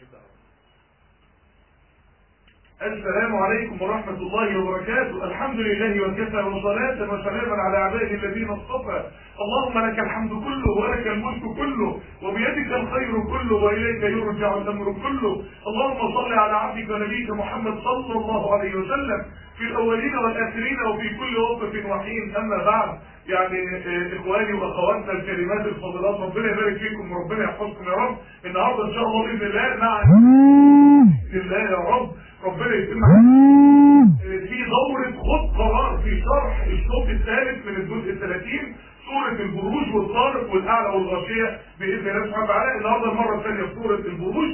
السلام عليكم ورحمة الله وبركاته. الحمد لله وكفى وصلاة وسلاما على عباده الذين اصطفى. اللهم لك الحمد كله ولك الملك كله وبيدك الخير كله وإليك يرجع الأمر كله. اللهم صل على عبدك ونبيك محمد صلى الله عليه وسلم في الأولين والآخرين وفي كل وقت وحين. أما بعد، يعني إخواني وأخواتنا الكريمات الفاضلات، ربنا يبارك فيكم وربنا يحفظكم يا رب. النهارده إن شاء الله بإذن الله مع بإذن الله يا رب ربنا يتم في دورة خد قرار في شرح الشوط الثالث من الجزء 30 سورة البروج والطارق والأعلى والغاشية بإذن الله سبحانه وتعالى. النهارده المرة الثانية في سورة البروج.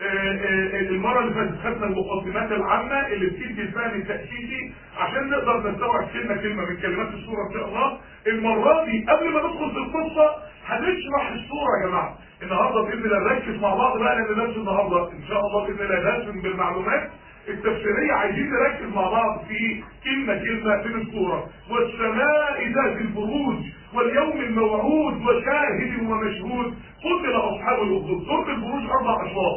المرة اللي فاتت خدنا المقدمات العامة اللي بتدي الفهم التأسيسي عشان نقدر نستوعب كلمة من كلمات السورة إن شاء الله. المرة دي قبل ما ندخل في القصة هنشرح السورة يا جماعة. النهارده بإذن الله نركز مع بعض بقى، لأن درس النهارده إن شاء الله بإذن الله درس بالمعلومات التفسيرية. عايزين نركز مع بعض في كلمة من السورة. والسماء ذات البروج واليوم الموعود وشاهد ومشهود قتل أصحاب الأخدود. سورة البروج 4 أشواط.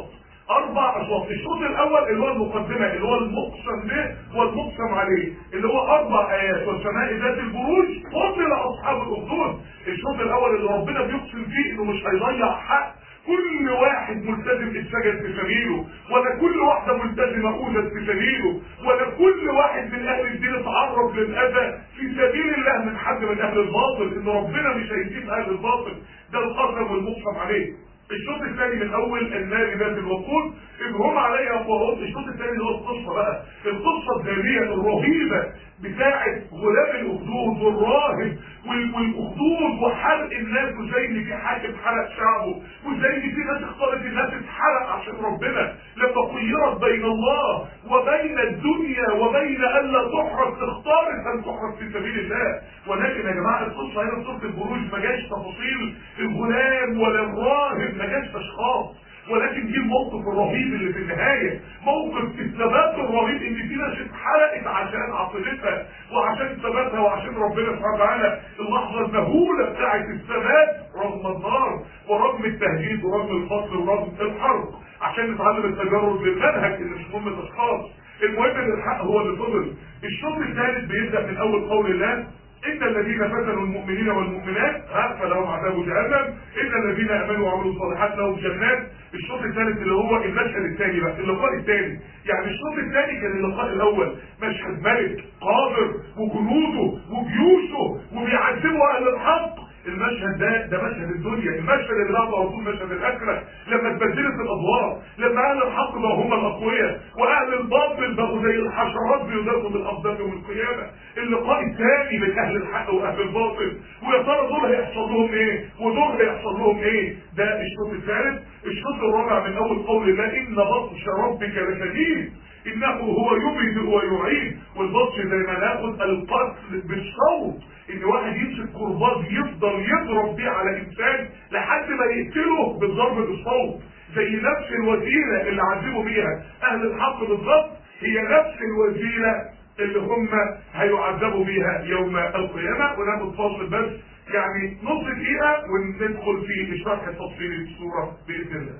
الشوط الاول اللي هو المقدمه اللي هو المقسم به والمقسم عليه اللي هو 4 ايات. والسماء ذات البروج قتل اصحاب الاخدود. الشوط الاول اللي ربنا بيقسم فيه انه مش هيضيع حق كل واحد ملتزم اتسجن في سبيله، ولا كل واحده ملتزمه اوذت في سبيله، ولا كل واحد من اهل الدين اتعرض للاذى في سبيل الله من حد من اهل الباطل. ان ربنا مش هيسيب اهل الباطل. ده القسم والمقسم عليه. الشوط الثاني من اول النار ذات الوقود إذ هم عليها قعود. الشوط الثاني اللي هو القصه بقى، القصه الداميه الرهيبه بتاعه غلام الاخدود والراهب والاخدود وحرق الناس، وزي ان في حاكم حرق شعبه، وزي ان في ناس اختارت الناس تتحرق عشان ربنا. لما خيرت بين الله وبين الدنيا وبين الا تحرق اختارت ان تحرق في سبيل الله. ولكن يا جماعه القصه هنا في سوره البروج ما جاش تفاصيل الغلام ولا الراهب، ما جاش اشخاص، ولكن دي الموقف الرهيب اللي في النهايه، موقف الثبات الرهيب ان في ناس اتحرقت عشان عقيدتها وعشان ثباتها وعشان ربنا سبحانه وتعالى. اللحظه المهوله بتاعت الثبات رغم النار ورغم التهديد ورغم القتل ورغم الحرب، عشان نتعلم التجرد للمنهج اللي مش مهم الاشخاص. المهم ان الحق هو اللي فضل. الشوط الثالث بيبدا من اول قول الله إن الذين فتنوا المؤمنين والمؤمنات فلهم عذاب جهنم، إن الذين آمنوا وعملوا الصالحات لهم جنات. الشوط الثالث اللي هو المشهد الثاني بقى، اللقاء الثاني. يعني الشوط الثاني كان اللقاء الأول مشهد ملك قادر وجنوده وجيوشه وبيعذبوا أهل الحق. المشهد ده مشهد الدنيا. المشهد اللي بعده على طول مشهد الاخره، لما اتبدلت الادوار، لما اهل الحق بقوا هم الاقوياء واهل الباطل بقوا زي الحشرات بيذابوا بالاقدام يوم القيامه. اللقاء الثاني بين اهل الحق واهل الباطل، ويا ترى دول هيحصل لهم ايه ودول هيحصل لهم ايه. ده الشوط الثالث. الشوط الرابع من اول قول الله ان بطش ربك لشديد انه هو يبدئ ويعيد. والبطش زي ما ناخد القتل بالصوت، ان واحد يمسك كرباج يفضل يضرب بيه على انسان لحد ما يقتله بالضرب بالصوت، زي نفس الوسيله اللي عذبوا بيها اهل الحق بالضبط، هي نفس الوسيله اللي هم هيعذبوا بيها يوم القيامه. وناخد فاصل بس يعني نص دقيقه وندخل في الشرح التفصيلي للسوره باذن الله.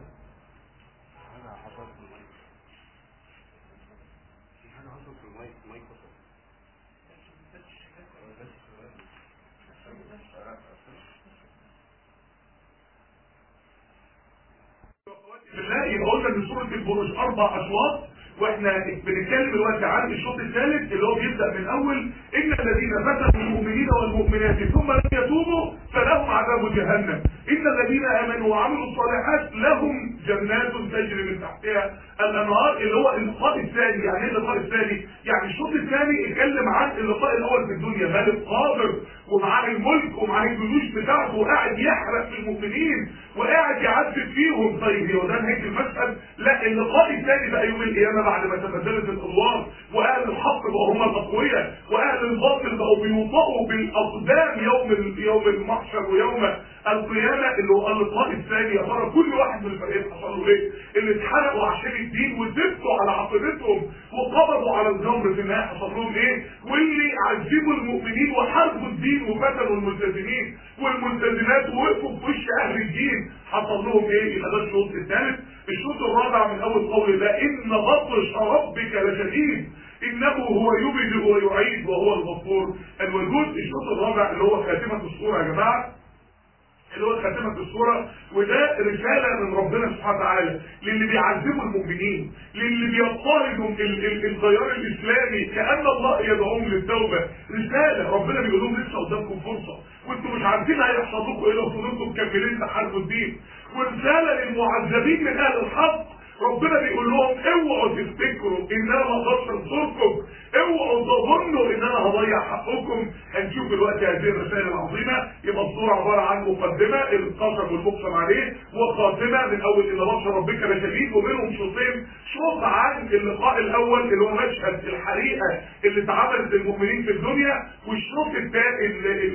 بالله يبقى قلنا ان سوره البروج 4 اشواط، واحنا بنتكلم دلوقتي عن الشوط الثالث اللي هو بيبدا من اول ان الذين فتنوا المؤمنين والمؤمنات ثم لم يتوبوا فلهم عذاب جهنم، ان الذين امنوا وعملوا الصالحات لهم جنات تجري من تحتها الانهار. اللي هو اللقاء الثاني. يعني ايه اللقاء الثاني؟ يعني الشوط الثاني اتكلم عن اللقاء الاول في الدنيا، ملك قادر ومعاه الملك ومعاه الجيوش بتاعته وقاعد يحرق في المؤمنين وقاعد يعذب فيهم. طيب هو ده نهايه المشهد؟ لا، اللقاء الثاني بقى يوم القيامه بعد ما تبدلت الادوار واهل الحق بقوا هم الاقوياء واهل الباطل بقوا بيوطئوا بالاقدام يوم المحشر ويوم القيامه، اللي هو اللقاء الثاني. يا ترى كل واحد من الفريقين حصل له ايه؟ اللي اتحرقوا عشان الدين وثبتوا على عقيدتهم وقبضوا على الجمر في النهايه حصل لهم ايه؟ واللي عذبوا المؤمنين وحاربوا الدين وفتنوا الملتزمين والملتزمات ووقفوا في وش اهل الدين حصل لهم ايه؟ يبقى ده الشوط الثالث. الشوط الرابع من اول قول الله ان بطش ربك لشديد انه هو يبدئ ويعيد وهو الغفور الودود. الشوط الرابع اللي هو خاتمه السوره يا جماعه، اللي هو خاتمة السورة، وده رسالة من ربنا سبحانه وتعالى للي بيعذبوا المؤمنين، للي بيضطهدوا التيار الإسلامي كأن الله يدعوهم للتوبة. رسالة ربنا بيقول لهم لسه قدامكم فرصة وانتم مش عارفين هيحصل لكم ايه لو فضلتم مكملين تحاربوا الدين. ورسالة للمعذبين من أهل الحق، ربنا بيقول لهم اوعوا تفتكروا ان انا ما اقدرش انصركم، اوعوا تظنوا ان انا هضيع حقكم. هنشوف دلوقتي هذه الرسائل العظيمه. يبقى الصوره عباره عن مقدمه القسم والمقسم عليه، وخاتمه من اول ان بطش ربك لشديد، وبينهم شوطين، شوط عن اللقاء الاول اللي هو مشهد الحريقه اللي اتعملت للمؤمنين في الدنيا، والشوط الثاني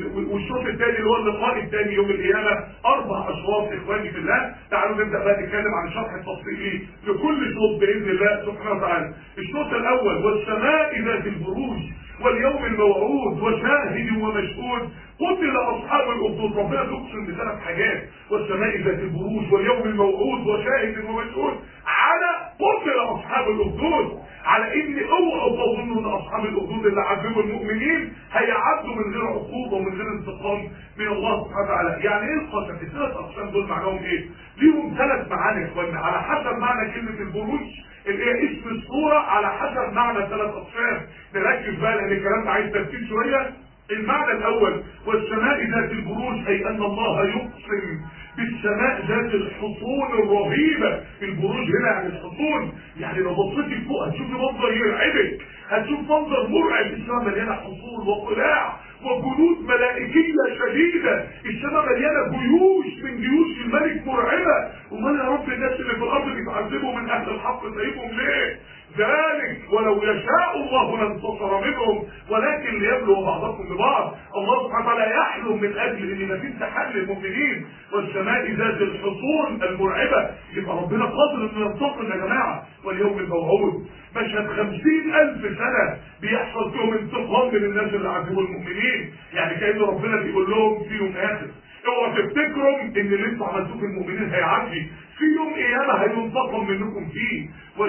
اللي هو اللقاء الثاني يوم القيامه. 4 اشواط اخواني في الله. تعالوا نبدا بقى نتكلم عن الشرح التفصيلي لكل شوط باذن الله سبحانه وتعالى. الشوط الاول والسماء ذات البروج واليوم الموعود وشاهد ومشهود قتل اصحاب الاخدود. ربنا تقسم ب3 حاجات، والسماء ذات البروج واليوم الموعود وشاهد ومشهود على قتل اصحاب الاخدود، على ان اوعوا تظنوا ان اصحاب الاخدود اللي عذبوا المؤمنين هيعدوا من غير عقوبه ومن غير انتقام من الله سبحانه وتعالى. يعني ايه القسم؟ ال3 اقسام دول معناهم ايه؟ ليهم 3 معاني يا اخوانا على حسب معنى كلمه البروج اللي هي اسم الصوره، على حسب معنى 3 اقسام. نركز بقى لان الكلام ده عايز تركيز شويه. المعنى الاول والسماء ذات البروج اي ان الله يقسم بالسماء ذات الحصون الرهيبه. البروج هنا يعني الحصون، يعني لو بصيتي فوق هتشوفي منظر يرعبك، هتشوف منظر مرعب. السماء مليانه حصون وقلاع وجنود ملائكيه شديده، السماء مليانه جيوش من جيوش الملك مرعبه. امال يا رب الناس اللي في الارض بيتعذبوا من اهل الحق سايبهم ليه؟ ذلك ولو يشاء الله لانتصر منهم ولكن ليبلو بعضكم ببعض. الله سبحانه وتعالى يحلم من اجل ان مفيش تحل للمؤمنين. والسماء ذات الحصون المرعبه، يبقى ربنا قادر انه ينتصر يا جماعه. واليوم الموعود مشهد 50,000 سنه بيحصل فيهم انتقام من الناس اللي عذبوا المؤمنين. يعني كأن ربنا بيقول لهم في يوم اخر اوعوا تفتكروا ان اللي انتوا عملتوه في المؤمنين هيعدي، في يوم قيامه هينتقم منكم فيه.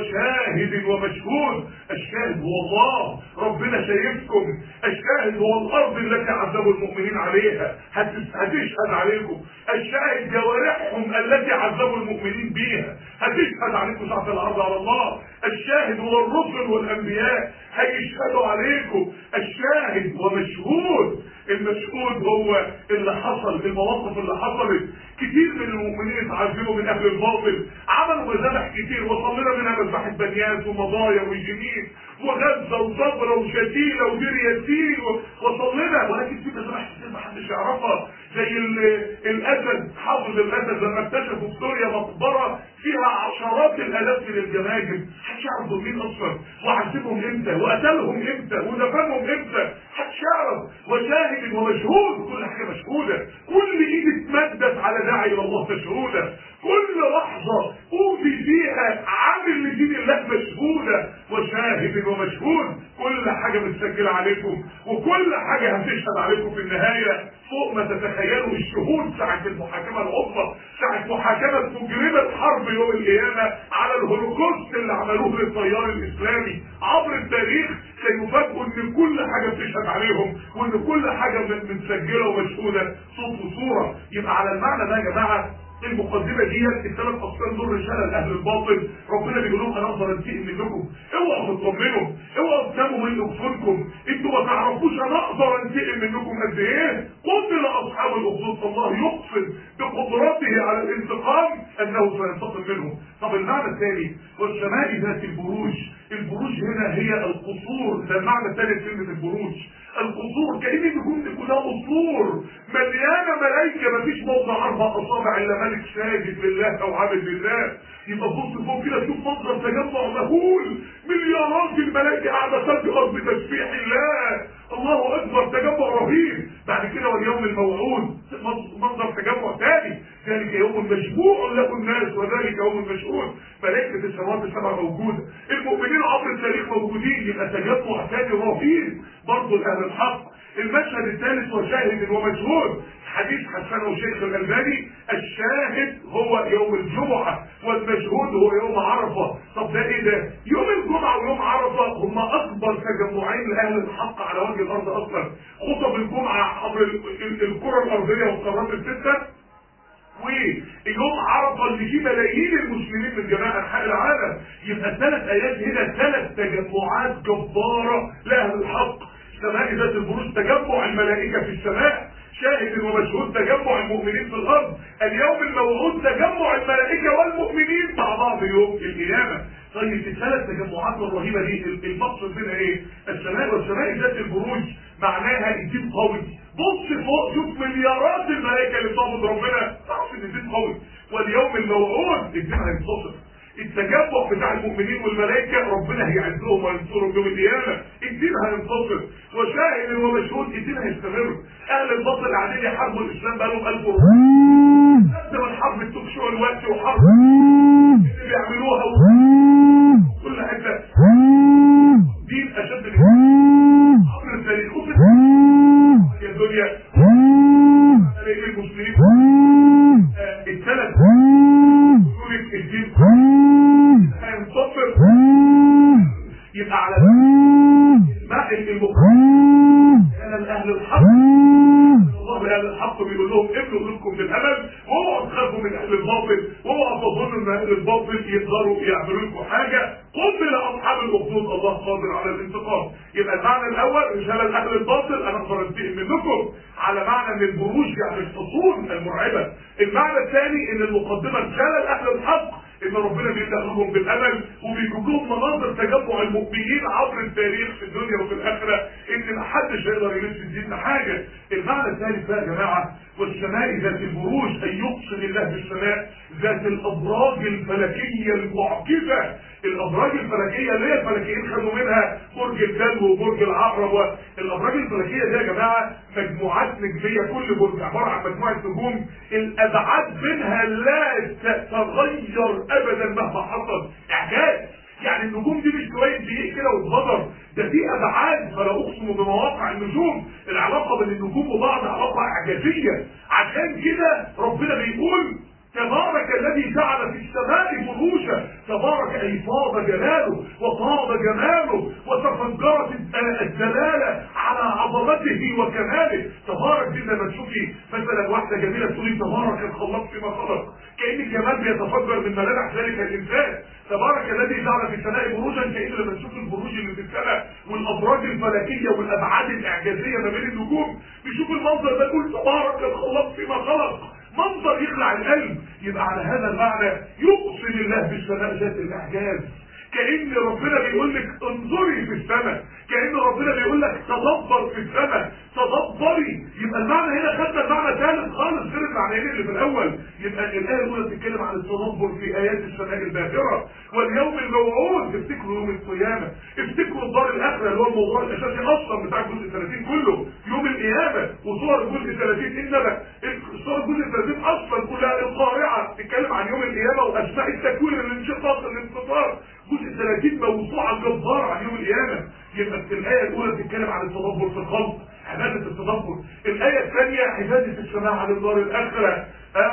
وشاهد ومشهود، الشاهد هو الله، ربنا شايفكم. الشاهد هو الارض التي عذبوا المؤمنين عليها هتشهد عليكم. الشاهد جوارحهم التي عذبوا المؤمنين بيها هتشهد عليكم ساعة العرض على الله. الشاهد هو الرسل والانبياء هيشهدوا عليكم. الشاهد ومشهود، المشهود هو اللي حصل، المواقف اللي حصلت. كتير من المؤمنين اتعذبوا من اهل الباطل، عملوا مذابح كتير وصلنا منها مذبحة بنيات ومضايا وجنين وغزة وصبرة وشتيلة ودير ياسين وصلنا، ولكن في مذابح كتير محدش يعرفها. زي الاسد، حافظ الاسد لما اكتشفوا في سوريا مقبرة فيها عشرات الالاف من الجماجم، محدش يعرف دول مين اصلا، وعذبهم امتى وقتلهم امتى ودفنهم امتى، محدش يعرف. وشاهد ومشهود، كل حاجه مشهوده، كل ايد اتمدت على داعي الى الله مشهوده، كل لحظه اوفي فيها عامل لدين الله مشهوده. وشاهد ومشهود، كل حاجه متسجله عليكم وكل حاجه هتشهد عليكم في النهايه فوق ما تتخيلوا. الشهود ساعه المحاكمه العظمى، ساعه محاكمه مجرمه حرب يوم القيامه على الهولوكوست اللي عملوه للتيار الاسلامي عبر التاريخ، سيفاجئوا ان كل حاجه بتشهد عليهم وان كل حاجه متسجله ومشهوده صوت وصوره. يبقى على المعنى ده يا جماعه المقدمه ديت ال3 اقسام دول رساله لاهل الباطل. ربنا بيقول لهم انا اقدر انتقم منكم، اوعوا تطمنوا، اوعوا تناموا من اغفلكم، انتوا ما تعرفوش انا اقدر انتقم منكم قد ايه. قتل اصحاب الاخدود، الله يقسم بقدرته على الانتقام انه سينتقم منهم. طب المعنى الثاني والسماء ذات البروج، البروج هنا هي القصور، ده المعنى الثاني لكلمه البروج. القصور كأن يكون كلها قصور مليانه ملائكه، مفيش موضع 4 اصابع الا ملك ساجد لله او عابد لله. يبقى تبص فوق كده تشوف منظر تجمع مهول، مليارات الملائكه قاعده تجهر بتسبيح الله، الله اكبر، تجمع رهيب. بعد كده واليوم الموعود منظر تجمع ثاني، ذلك يوم مشبوع له الناس وذلك يوم مشهود. ملائكه السماوات السبع موجوده، المؤمنين عبر التاريخ موجودين، يبقى تجمع ثاني رهيب برضه لاهل الحق. المشهد الثالث وشاهد ومشهود، حديث حسنه الشيخ الألباني: الشاهد هو يوم الجمعة والمشهود هو يوم عرفة. طب ده ايه ده؟ يوم الجمعة ويوم عرفة هم اكبر تجمعين لاهل الحق على وجه الارض اصلا. خطب الجمعة عبر الكرة الارضية والقارات الستة، ويوم عرفة اللي فيه ملايين المسلمين من جميع انحاء العالم. يبقى 3 ايات هنا 3 تجمعات جبارة لاهل الحق. سماء ذات البروج تجمع الملائكة في السماء، شاهد ومشهود تجمع المؤمنين في الارض، اليوم الموعود تجمع الملائكة والمؤمنين مع بعض يوم القيامة. طيب الثلاث تجمعات الرهيبة دي المقصد منها ايه؟ السماء والسماء ذات البروج معناها الدين قوي. بص فوق شوف مليارات الملائكة اللي بتعبد ربنا، تعرف ان الدين قوي. واليوم الموعود الدين هينتصر. التجمع بتاع المؤمنين والملائكة ربنا هيعزهم وينصرهم يوم القيامة، الدين هينتصر. وشاهد ومشهود الدين هيستمر. اهل الباطل قاعدين يحاربوا الاسلام بقالهم 1000 سنة، قدم الحرب التوكشو الوقت وحرب اللي بيعملوها كل حته دين اشد من عبر التاريخ يا الدنيا المسلمين الثلاث يقولك الدين هينتصر. يبقى على ماء المقام اهل الحق، الله اهل الحق بيقول لهم ابنوا منكم بالامل، واوعوا تخافوا من اهل الباطل، واوعوا تظنوا ان اهل الباطل يقدروا يعملوا لكم حاجه. قتل اصحاب الاخدود، الله قادر على الانتقام. يبقى المعنى الاول رساله اهل الباطل انا اقدر انتقم منكم، على معنى ان البروج يعني الحصون المرعبه. المعنى الثاني ان المقدمه رساله لاهل الحق ان ربنا بيدخلهم بالامل وبيجيب مناظر تجمع المؤمنين عبر التاريخ في الدنيا وفي الاخره، ان محدش هيقدر يلبس الدين حاجه. المعنى الثالث بقى يا جماعه: والسماء ذات البروج، ان يقسم الله بالسماء ذات الابراج الفلكيه المعجزه. الابراج الفلكيه اللي هي الفلكيين خدوا منها برج الدلو وبرج العقرب. الابراج الفلكيه دي يا جماعه مجموعات نجميه، كل برج عباره عن مجموعه نجوم الابعاد بينها لا تتغير ابدا مهما حصل. اعجاز، يعني النجوم دي مش شويه دقيق كده واتبدر، ده في ابعاد. فلا اقسم بمواقع النجوم، العلاقه بين النجوم وبعض علاقه اعجازيه. عشان كده ربنا بيقول: تبارك الذي جعل في السماء بروجا. تبارك اي فاض جلاله وفاض جماله وتفجرت الدلاله على عظمته وكماله. تبارك دي لما تشوفي مثلا واحده جميله تقولي تبارك الخلاق فيما خلق، كأن الجمال بيتفجر من ملامح ذلك الانسان. تبارك الذي جعل في السماء بروجا، كأن لما تشوف البروج اللي في السماء والابراج الفلكيه والابعاد الاعجازيه ما بين النجوم، بيشوف المنظر ده يقول تبارك الخلاق فيما خلق، منظر يخلع القلب. يبقى على هذا المعنى يقسم الله بالسماء ذات الاعجاز، كأن ربنا بيقول لك انظري في السماء، كأن ربنا بيقول لك تدبر في السماء، تدبري. يبقى المعنى هنا خدنا معنى ثالث خالص غير المعنيين اللي في الاول. يبقى الايه الاولى بتتكلم عن التدبر في ايات السماء الباهره واليوم الموعود. افتكروا يوم القيامه، افتكروا الدار الاخره اللي هو الموضوع الاساسي اصلا بتاع الجزء 30 كله، يوم القيامه. وصور الجزء 30 انما صور الجزء 30 اصلا كلها القارعه تتكلم عن يوم القيامه واسماء التكوين، الانشقاق، الانفطار. جزء 30 موسوعه جباره عن يوم القيامه. يبقى الايه الاولى بتتكلم عن التدبر في الخلق، عباده التدبر. الايه الثانيه عباده السماع عن الدار الاخره،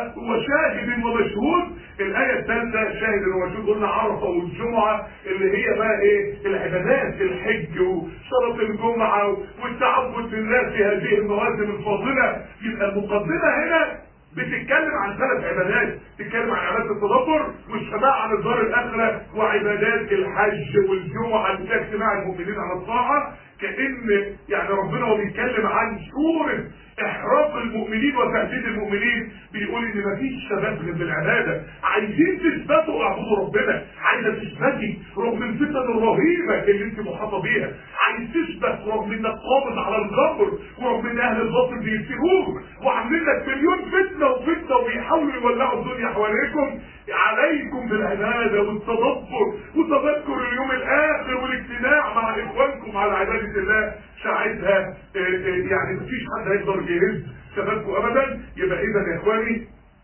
وشاهد ومشهود. الايه الثالثه شاهد ومشهود، قلنا عرفه والجمعه اللي هي بقى ايه؟ العبادات، الحج وصلاه الجمعه والتعبد بالله في هذه المواسم الفاضله. يبقى المقدمه هنا بتتكلم عن 3 عبادات، بتتكلم عن عبادة التدبر والسماع عن الدار الآخرة وعبادات الحج والجمعة اللي فيها اجتماع المؤمنين على الطاعة. كأن يعني ربنا وهو بيتكلم عن سورة احراق المؤمنين وتهديد المؤمنين بيقول ان مفيش ثبات غير بالعباده. عايزين تثبتوا اعبدوا ربنا، عايزه تثبتي رغم الفتن الرهيبه اللي انت محاطه بيها، عايز تثبت رغم انك قابض على الجبر ورغم ان اهل الباطل بيفتنوك وعاملين لك مليون فتنه وفتنه وبيحاولوا يولعوا الدنيا حواليكم. عليكم بالعباده والتدبر وتذكر اليوم الاخر والاجتماع مع اخوانكم على عباده الله. ساعتها يعني مفيش حد هيقدر يهز ثباتكم ابدا. يبقى اذا يا اخواني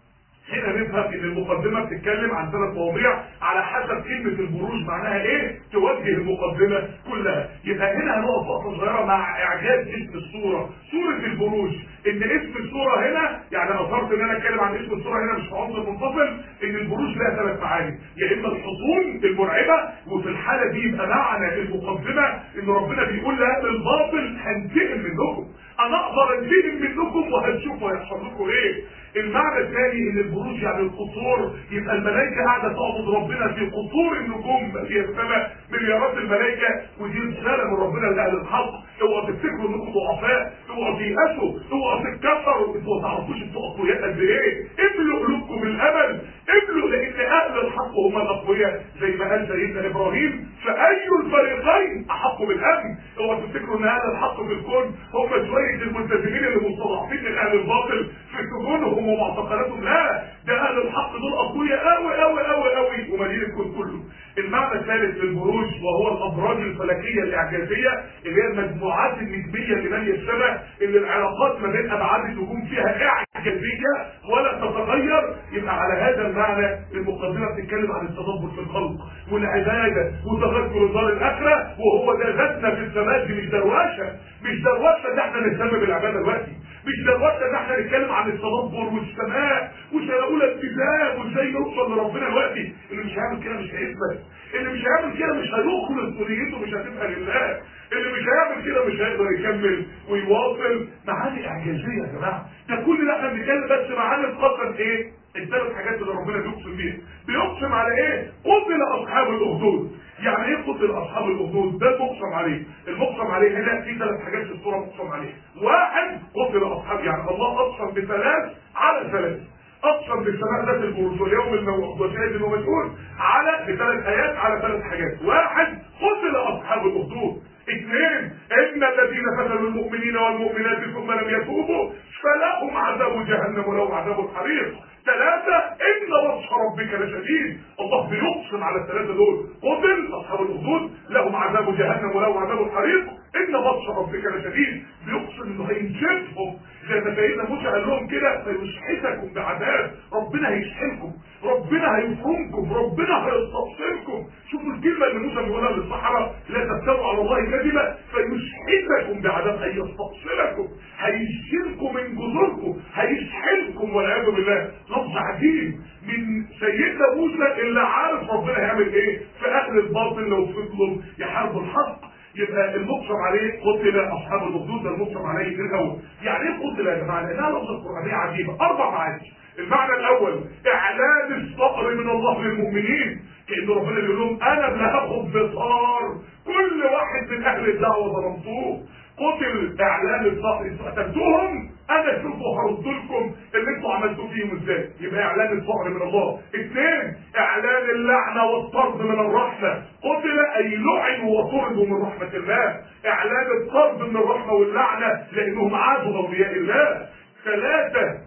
هنا نفهم ان المقدمه بتتكلم عن 3 مواضيع على حسب كلمه البروج معناها ايه توجه المقدمه كلها. يبقى هنا هنقف وقفه صغيره مع اعجاز اسم السوره، سوره البروج. ان اسم السوره هنا يعني انا اثرت ان انا اتكلم عن اسم السوره هنا مش في عنصر منفصل، ان البروج لها 3 معاني، يا اما الحصون المرعبه، وفي الحاله دي يبقى معنى المقدمه ان ربنا بيقول لاهل الباطل هنتقم منكم، انا اقدر انتقم منكم وهتشوفوا هيحصل لكم ايه. المعنى الثاني ان البروج يعني القصور، يبقى الملائكه قاعده تعبد ربنا في قصور النجوم في السماء مليارات الملائكه، ودي رساله من ربنا لاهل الحق. اوعوا تفتكروا انكم ضعفاء، اوعوا تيأسوا، اوعوا تتكبروا، انتوا ما تعرفوش انتوا اقوياء قد ايه. املوا قلوبكم بالامل، املوا، لان اهل الحق هم الاقوياء زي ما قال سيدنا ابراهيم فاي الفريقين احق بالامن. اوعوا تفتكروا ان اهل الحق في الكون هم شويه الملتزمين اللي مستضعفين من اهل الباطل في سجونهم ومعتقلاتهم، لا، ده اهل الحق دول اقوياء قوي قوي قوي قوي ومالين الكون كله. المعنى الثالث للبروج وهو الابراج الفلكيه الاعجازيه اللي هي المجموعات النجميه اللي ماليه السماء، اللي العلاقات ما بين ابعاد النجوم فيها اعجازيه ولا تتغير. يبقى على هذا المعنى المقدمه بتتكلم عن التدبر في الخلق والعباده وتذكر الدار الاخره، وهو ده ذاتنا في السماء. دي مش دروشه، مش دروشه ان احنا نهتم بالعباده دلوقتي، مش دروشه ان احنا نتكلم عن التدبر والسماء وسنه اولى ابتداء وازاي نوصل لربنا دلوقتي. اللي مش هيعمل كده مش هيثبت، اللي مش هيعمل كده مش هيخلص ونيته مش هتبقى لله، اللي مش هيعمل كده مش هيقدر يكمل ويواصل. معاني اعجازيه يا جماعه، ده كل ده احنا بنتكلم بس معاني القسم ايه؟ ال3 حاجات اللي ربنا بيقسم بيها. بيقسم على ايه؟ قتل اصحاب الاخدود. يعني ايه قتل اصحاب الاخدود؟ ده المقسم عليه. المقسم عليه هنا في 3 حاجات في الصوره مقسم عليه. 1 قتل اصحاب، يعني الله اقسم ب3 على 3. اقسم بالسماء ذات البروج واليوم الموعود وشاهد ومشهود على ب3 ايات على 3 حاجات. 1 قتل اصحاب الاخدود. 2 ان الذين فتنوا المؤمنين والمؤمنات ثم لم يتوبوا فلهم عذاب جهنم ولهم عذاب الحريق. 3 ان بطش ربك لشديد. الله بيقسم على ال3 دول، قتل اصحاب الاخدود، لهم عذاب جهنم ولهم عذاب الحريق، ان بطش ربك لشديد. بيقسم انه هينشفهم زي ما سيدنا موسى قال لهم كده، فيشحتكم بعذاب، ربنا هيشحنكم، ربنا هيفرمكم، ربنا هيستبصركم. شوفوا الكلمه اللي موسى بيقولها للصحراء، لا تفتروا على الله كذبا فيشحتكم بعذاب، هيستبصركم، هيشيلكم من جذوركم، هيشحنكم والعياذ بالله. لفظ عجيب من سيدنا موسى اللي عارف ربنا هيعمل ايه في اهل الباطل لو فضلوا يحاربوا الحق. يبقى المقسم عليه قتل اصحاب الاخدود، ده المقسم عليه في الاول. يعني ايه قتل يا جماعه؟ لانها لفظه قرانيه عجيبه. 4 معاني. المعنى الاول اعلان الصقر من الله للمؤمنين، كأن ربنا بيقول لهم انا اللي هاخد بصار كل واحد من اهل الدعوه ظلمتوه. قتل اعلان الصقر، انتوا قتلتوهم انا اشوفوا هرد لكم اللي انتوا عملتوه فيهم ازاي. يبقى اعلان الصقر من الله. 2 اعلان اللعنه والطرد من الرحمه، قتل اي لعنوا وطردوا من رحمه الله. اعلان الطرد من الرحمه واللعنه لانهم عادوا اولياء الله. 3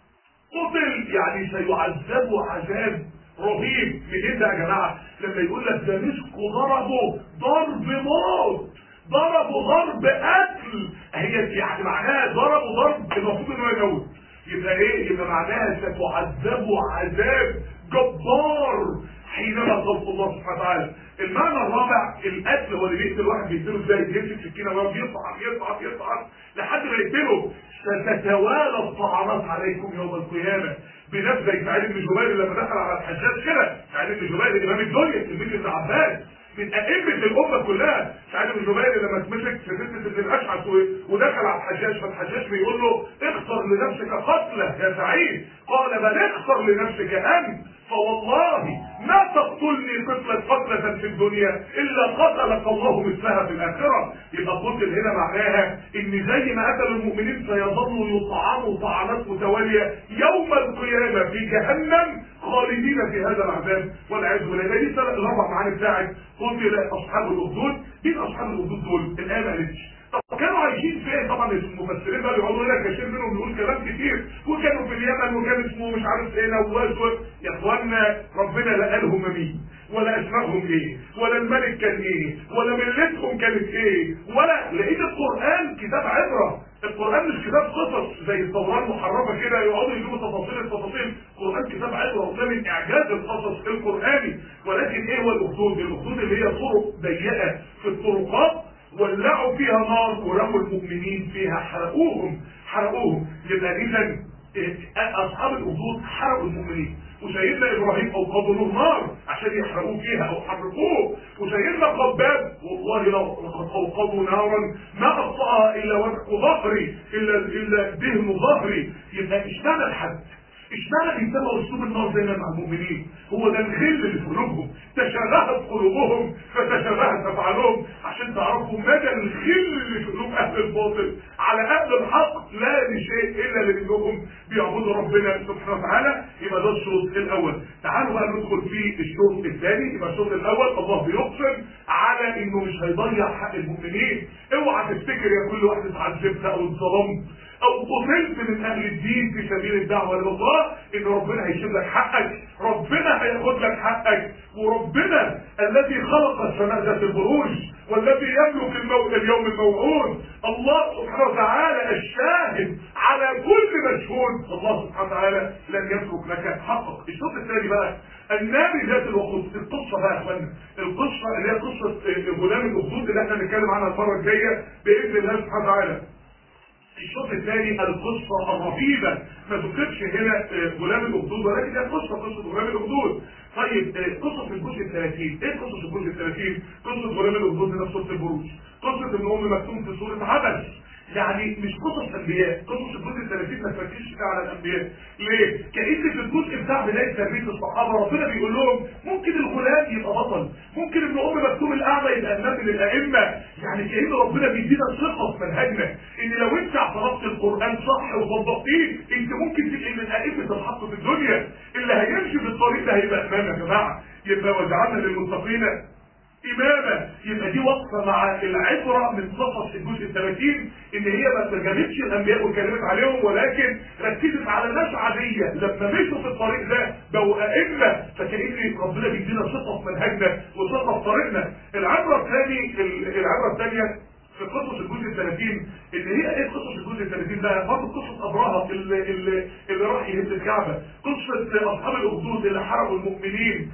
قتل يعني سيعذبوا عذاب رهيب. منين ده يا جماعه؟ لما يقول لك ده مسكوا ضربوا ضرب موت، ضربوا ضرب قتل، هي يعني معناها ضربوا ضرب المفروض انه يموت. يبقى ايه؟ يبقى معناها ستعذبوا عذاب جبار حينما تلقوا الله سبحانه وتعالى. المعنى الرابع القتل، هو اللي بيقتل واحد بيقتله ازاي؟ بيمسك سكينه ويقعد يصعد لحد ما يقتله. ستتوالى الطعنات عليكم يوم القيامه بنفس زي سعيد بن جبير لما دخل على الحجاج كده. سعيد بن جبير امام الدنيا تلميذ ابن عباس من ائمه الامه كلها. سعيد بن جبير لما اتمسك في فتنه ابن الاشعث ودخل على الحجاج، فالحجاج بيقول له اختر لنفسك قتله يا سعيد، قال بل اختر لنفسك انت، فوالله ما تقتلني قتلة في الدنيا الا قتلك الله مثلها في الاخره. يبقى قتل هنا معناها ان زي ما قتل المؤمنين سيظلوا يطعنوا طعنات متواليه يوم القيامه في جهنم خالدين في هذا العذاب والعياذ بالله. دي 4 معاني بتاعت قتل اصحاب الاخدود. مين اصحاب الاخدود دول؟ الايه ما قالتش. طب كانوا عايشين فين؟ طبعا المفسرين بقى بيقولوا لك كثير منهم بيقول كلام كتير، وكانوا في اليمن وكان اسمه مش عارف ايه نواس. يا اخوانا ربنا لا قالهم مين ولا اسمائهم ايه ولا الملك كان ايه ولا ملتهم كانت ايه، ولا لقيت القران كتاب عبره. القرآن مش كتاب قصص زي التوراة المحرفة كده يقعدوا يجيبوا تفاصيل التفاصيل. القرآن كتاب عبرة، وده من إعجاز القصص القرآني. ولكن إيه هو الأخدود؟ الأخدود اللي هي طرق ضيقة في الطرقات ولعوا فيها نار ورموا المؤمنين فيها حرقوهم. يبقى إذا أصحاب الأخدود حرقوا المؤمنين، وسيدنا ابراهيم اوقدوا له نار عشان يحرقوه فيها او حرقوه، وسيدنا خباب والله لقد اوقدوا نارا ما اطفاها الا ورق ظهري الا دهن ظهري. يبقى اشمعنى الحد؟ اشمعنى بيتبعوا اسلوب النار دايما مع المؤمنين؟ هو ده الغل اللي في قلوبهم، تشابهت قلوبهم فتشابهت افعالهم، عشان تعرفوا مدى الغل اللي في قلوب اهل الباطل على اهل الحق، لا لشيء الا لانهم بيعبدوا ربنا سبحانه وتعالى. يبقى ده الشوط الاول. تعالوا بقى ندخل في الشوط الثاني. يبقى الشوط الاول الله بيقسم على انه مش هيضيع حق المؤمنين. اوعى تفتكر يا كل واحد اتعذبت او اتظلمت او قتلت من اهل الدين في سبيل الدعوه الى الله ان ربنا هيشيل لك حقك، ربنا هياخد لك حقك. وربنا الذي خلق السماء ذات البروج والذي يملك الموت اليوم الموعود، الله سبحانه وتعالى الشاهد على كل مشهود، الله سبحانه وتعالى لن يترك لك حقك. الشوط الثاني بقى النار ذات الوقود. القصه بقى يا اخوانا، القصه اللي هي قصه غلام الاخدود اللي احنا هنتكلم عنها المره الجايه باذن الله سبحانه وتعالى. الشوط الثاني القصة الرهيبة، ما ذكرتش هنا غلام الأخدود ولكن هي قصة غلام الأخدود. طيب قصة الجزء الثلاثين، ايه قصة الجزء الثلاثين؟ قصة غلام الأخدود هنا في سورة البروج، قصة ابن أم مكتوم في سورة عبس. يعني مش قصص انبياء. قصص الجزء الثلاثين ما تركزش فيها على الانبياء. ليه؟ كأن في الجزء بتاع بدايه تربيه الصحابه ربنا بيقول لهم ممكن الغلام يبقى بطل، ممكن ابن ام مكتوم الاعمى يبقى امام من الائمه. يعني كأن ربنا بيدينا ثقه في منهجنا ان لو انت اعترفت القران صح وطبقتيه انت ممكن تبقى من ائمه الحق في الدنيا. اللي هيمشي في الطريق ده هيبقى امام يا جماعه. يبقى وجعلنا للمتقين إمامة. يبقى دي وقفة مع العبرة من قصص الجزء 30 إن هي ما تجنبش الأنبياء واتكلمت عليهم، ولكن ركزت على ناس عادية لما مشوا في الطريق ده بقوا أئمة. فكأن ربنا بيدينا ثقة في منهجنا وثقة في طريقنا. العبرة الثانية في قصص الجزء 30 اللي هي ايه قصص الجزء 30 ده؟ برضه قصة أبرهة اللي راح يهد الكعبة، قصة أصحاب الأخدود اللي حرقوا المؤمنين،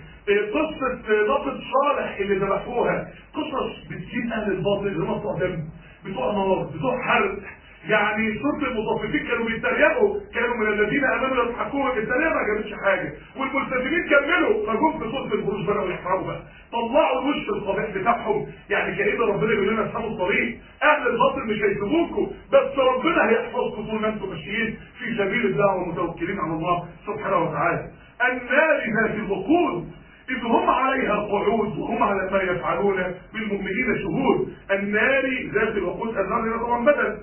قصة ناقة صالح اللي ذبحوها. قصص بتجيب أهل الباطل اللي هم بتوع دم، بتوع نار، بتوع حرق. يعني سورة المطففين كانوا بيتريقوا، كانوا من الذين امنوا يضحكون، التريقه ما جابتش حاجه، والملتزمين كملوا، فجم في سورة البروج بدأوا يحرقوا بقى، طلعوا الوش القبيح بتاعهم. يعني كأن ربنا يقول لنا اصحابوا الطريق، اهل الباطل مش هيسيبوكم، بس ربنا هيحفظكم طول ما انتم ماشيين في سبيل الدعوه ومتوكلين على الله سبحانه وتعالى. النار ذات الوقود إذ هم عليها قعود وهم على ما يفعلون بالمؤمنين شهود. النار ذات الوقود، النار هنا طبعا بدل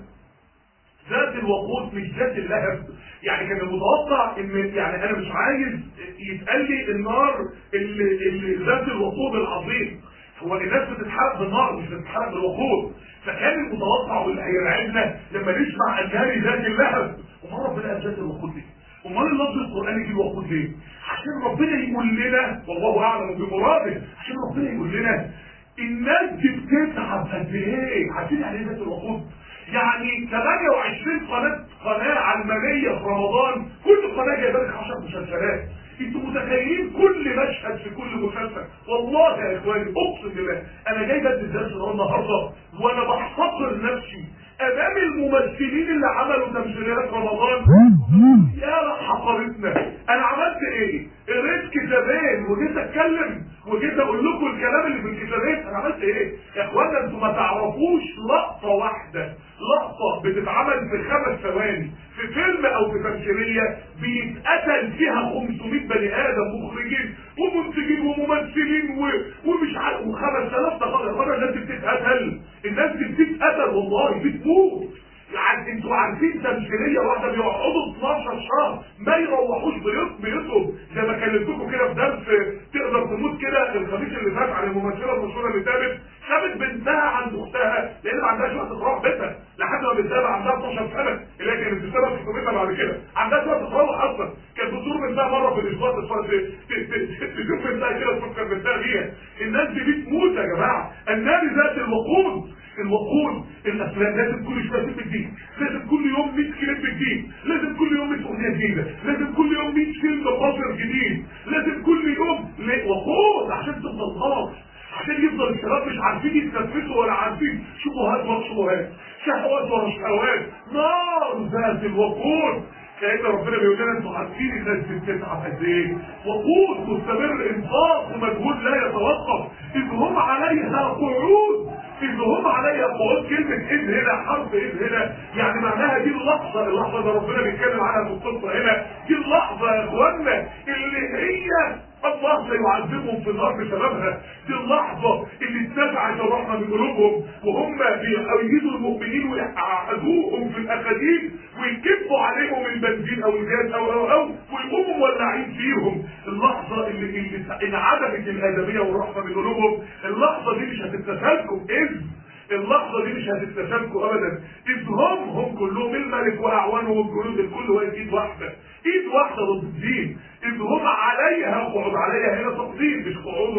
ذات الوقود مش ذات اللهب. يعني كان المتوقع ان يعني انا مش عايز يتقال لي النار اللي ذات الوقود العظيم. هو الناس بتتحرق بالنار مش بتتحرق بالوقود. فكان المتوقع واللي هيرعبنا لما نسمع النار ذات اللهب. وما ربنا قال ذات الوقود ليه؟ امال اللفظ القراني فيه الوقود ليه؟ عشان ربنا يقول لنا، والله اعلم بمراده، عشان ربنا يقول لنا الناس دي بتتعب قد ايه. عارفين يعني ايه ذات الوقود؟ يعني 28 قناه علمانيه في رمضان، كل قناه جايبه لك 10 مسلسلات. انتوا متخيلين كل مشهد في كل مسلسل؟ والله يا اخواني اقسم بالله انا جاي بدي الدرس النهارده وانا بحتقر نفسي امام الممثلين اللي عملوا تمثيليات رمضان. يا حقرتنا، انا عملت ايه؟ قريت كتابين وجيت اتكلم وجيت اقول لكم الكلام اللي في الكتابين. انا عملت ايه يا اخوانا؟ انتوا ما تعرفوش لقطه واحده، لقطه بتتعمل في 5 ثواني في فيلم او في تمثيليه بيتقتل فيها 500 بني ادم، مخرجين ومنتجين وممثلين ومش عارف و5000 دقيقه. الناس دي بتتقتل، الناس دي بتتقتل والله بتموت. يعني انتوا عارفين تمثيليه واحده بيقعدوا 12 شهر ما يروحوش بيوتهم. زي ما كلمتكم كده في درس تقدر تموت كده الخميس اللي فات عن الممثله المشهوره اللي سابت بنتها عند اختها لان ما عندهاش وقت تروح بيتها لحد ما بنتها عندها 12 سنه اللي هي كانت بتسيبها في خطوبتها. بعد كده عندها وقت تروح اصلا، كانت بتزور بنتها مره في الاسبوع تشوف بنتها كده تفكر بنتها بيها. الناس دي بتموت يا جماعه. النار ذات الوقود الوقود، الافلام لازم كل شويه فيلم جديد، لازم كل يوم 100 كليب جديد، لازم كل يوم 100 اغنيه جديده، لازم كل يوم 100 فيلم بطل جديد، لازم كل يوم وقود عشان تفضل خلاص، عشان يفضل الشباب مش عارفين يتنفسوا ولا عارفين شبهات ورا شبهات، شهوات ورا شهوات، نار ذات الوقود. كأن ربنا بيقول لنا انتوا عارفين الناس بتتعب قد ايه؟ وقود مستمر، انفاق ومجهود لا يتوقف، اذ هم عليها قعود، اذ هم عليها قعود. كلمه اذ هنا حرف اذ هنا يعني معناها دي اللحظه اللي ربنا بيتكلم عنها في القصه هنا، دي اللحظه يا اخوانا اللي هي الله سيعذبهم في النار بسببها، دي اللحظة اللي اتنزعت الرحمة من قلوبهم وهم بيؤيدوا المؤمنين ويقعدوهم في الأخاديد ويكبوا عليهم البنزين أو الجاز أو ويقوموا مولعين فيهم. اللحظة اللي انعدمت الآدمية والرحمة من قلوبهم، اللحظة دي مش هتتنسلكم اللحظة دي مش هتتنسلكم أبدا، إذ هم كلهم الملك وأعوانه والجنود الكل واقف إيد واحدة ضد الدين، إذ هم عليها قعود، عليها هنا تقدير مش قعود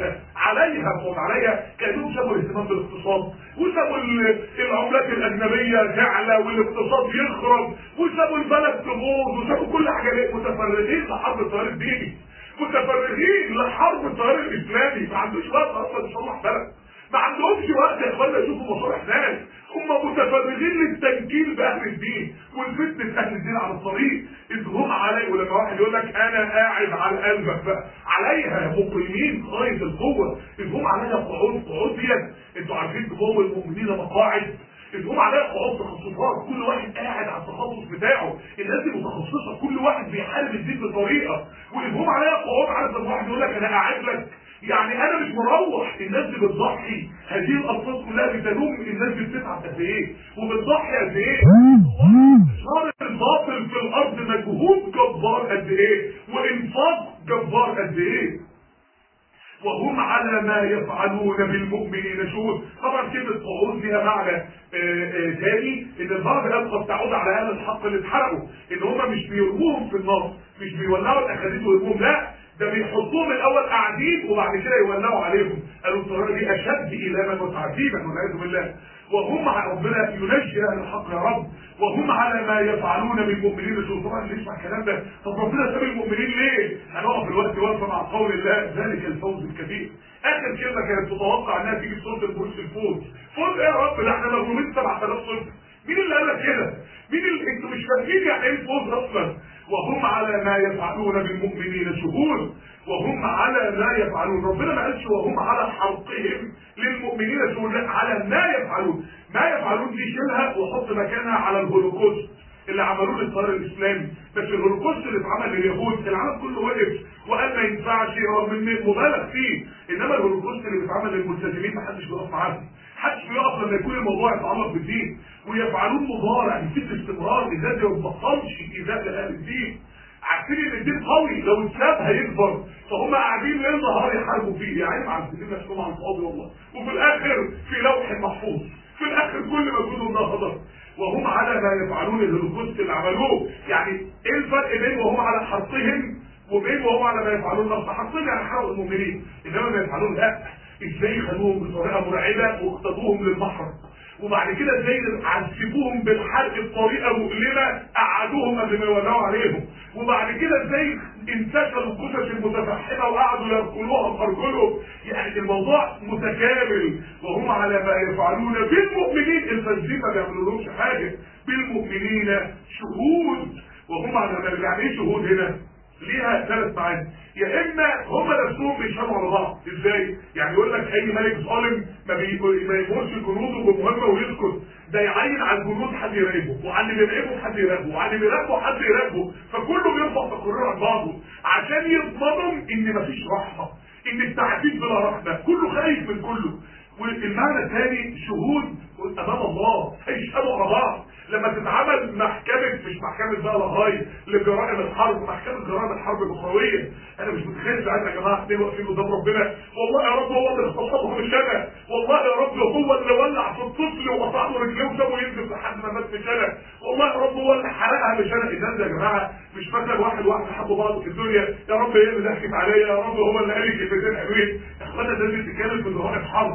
عليها قعود عليها، كانوا سابوا الاهتمام بالاقتصاد وسابوا العملات الأجنبية تعلى والاقتصاد يخرب وسابوا البلد تبوظ وسابوا كل حاجة، متفرغين لحرب التيار الديني، متفرغين لحرب التيار الإسلامي، ما عندوش وقت أصلا يصلح بلد، ما عندهمش وقت يا اخوانا يشوفوا مصالح ناس، هم متفرغين للتنكيل باهل الدين والفتنه اهل الدين على الطريق، اذ هم عليه. ولما واحد يقول لك انا قاعد على قلبك بقى، عليها مقيمين غايه القوه، اذ هم عليها قعود ديت، انتوا عارفين جوه المؤمنين مقاعد، اذ هم عليها قعود تخصصات، كل واحد قاعد على التخصص بتاعه، الناس دي متخصصه كل واحد بيحارب الدين بطريقه، واذ هم عليها قعود عارف لما واحد يقول لك انا قاعد لك يعني انا مش مروح، الناس دي بتضحي، هذه الالفاظ كلها بتلوم الناس دي بتتعب قد ايه وبتضحي قد ايه، انتشار الباطل في الارض مجهود جبار قد ايه وانفاق جبار قد ايه، وهم على ما يفعلون بالمؤمنين شهود. طبعا كلمه قعود لها معنى ثاني، ان البعض قال قد تعود على اهل الحق اللي اتحرقوا، ان هم مش بيرموهم في النار، مش بيولعوا الاخاديد ويرموهم، لا ده بيحطوهم الاول قاعدين وبعد كده يولعوا عليهم، قالوا الطريقه دي اشد ايلاما وتعذيبا والعياذ بالله. وهم ربنا ينجي اهل الحق يا رب، وهم على ما يفعلون بالمؤمنين شهود. طبعا اللي يسمع الكلام ده، طب ربنا ساب المؤمنين ليه؟ هنقف الوقت واقفه مع قول الله ذلك الفوز الكبير. اخر كلمه كانت تتوقع انها تيجي في سوره البروج، الفوز ايه يا رب؟ ده احنا مغلوبين 7000 صفر، مين اللي قال لك كده؟ انتوا مش فاهمين يعني ايه الفوز اصلا. وهم على ما يفعلون بالمؤمنين شهود، وهم على ما يفعلون، ربنا ما قالش وهم على حرقهم للمؤمنين شهود، على ما يفعلون، ما يفعلون دي شيلها وحط مكانها على الهولوكوست اللي عملوه للتيار الاسلامي، بس الهولوكوست اللي اتعمل لليهود العالم كله وقف وقال ما ينفعش رغم ان مبالغ فيه، انما الهولوكوست اللي بيتعمل للملتزمين ما حدش بيقف معاهم، محدش بيقف لما يكون الموضوع يتعلق بالدين، ويفعلون مضارع يفيد استمرار، الناس ما بتبطلش ايذاء لاهل الدين، عارفين ان الدين قوي لو اتساب هيكبر، فهم قاعدين ليل نهار يحاربوا فيه، يعني معذبين نفسهم على الفاضي والله، وفي الاخر في لوح محفوظ، في الاخر كل مجهودهم ده هدر. وهم على ما يفعلون الهولوكوست اللي عملوه، يعني ايه الفرق بين وهم على حرقهم وبين وهم على ما يفعلون؟ نفس حرقهم يعني حرقوا المؤمنين، انما ما يفعلون لا، ازاي خدوهم بطريقه مرعبه واقتضوهم للمحرق، وبعد كده ازاي عذبوهم بالحرق بطريقه مؤلمه، قعدوهم قبل ما يولعوا عليهم، وبعد كده ازاي انتشلوا القصص المتفحمه وقعدوا ياكلوها بارجلهم، يعني الموضوع متكامل. وهم على ما يفعلون بالمؤمنين الفاسدين ما بيعملولهمش حاجه، بالمؤمنين شهود. وهم على ما، يعني ايه شهود هنا؟ ليها 3 معاني، يا اما هم نفسهم بيشهدوا على بعض، ازاي؟ يعني يقول لك اي ملك ظالم ما يمرش جنوده بمهمه ويسكت، ده يعين على الجنود حد يراقبه، وعلى اللي بيراقبه حد يراقبه، وعلى اللي بيراقبه حد يراقبه، فكله بيرفع تقرير عن بعضه عشان يضمنوا ان مفيش رحمه، ان التعذيب بلا رحمه، كله خايف من كله. والمعنى الثاني شهود امام الله، هيشهدوا على بعض. لما تتعمل محكمه، مش محكمه بقى لغايه لجرائم الحرب، محكمه جرائم الحرب الاخرويه، انا مش متخيل ساعتها يا جماعه اثنين واقفين قدام ربنا، والله يا رب هو اللي اغتصبهم الشنى، والله يا رب هو اللي ولع في الطفل وقطع له رجليه وسابه ينزل لحد ما مات في شنى، والله يا رب هو اللي حرقها بشنى. الناس يا جماعه مش فاكر واحد حبوا بعض في الدنيا، يا رب هي اللي ضحكت عليا، يا رب هو اللي قال لي كلمتين حلوين، يا اخوانا ده اللي بتتكلم في جرائم حرب،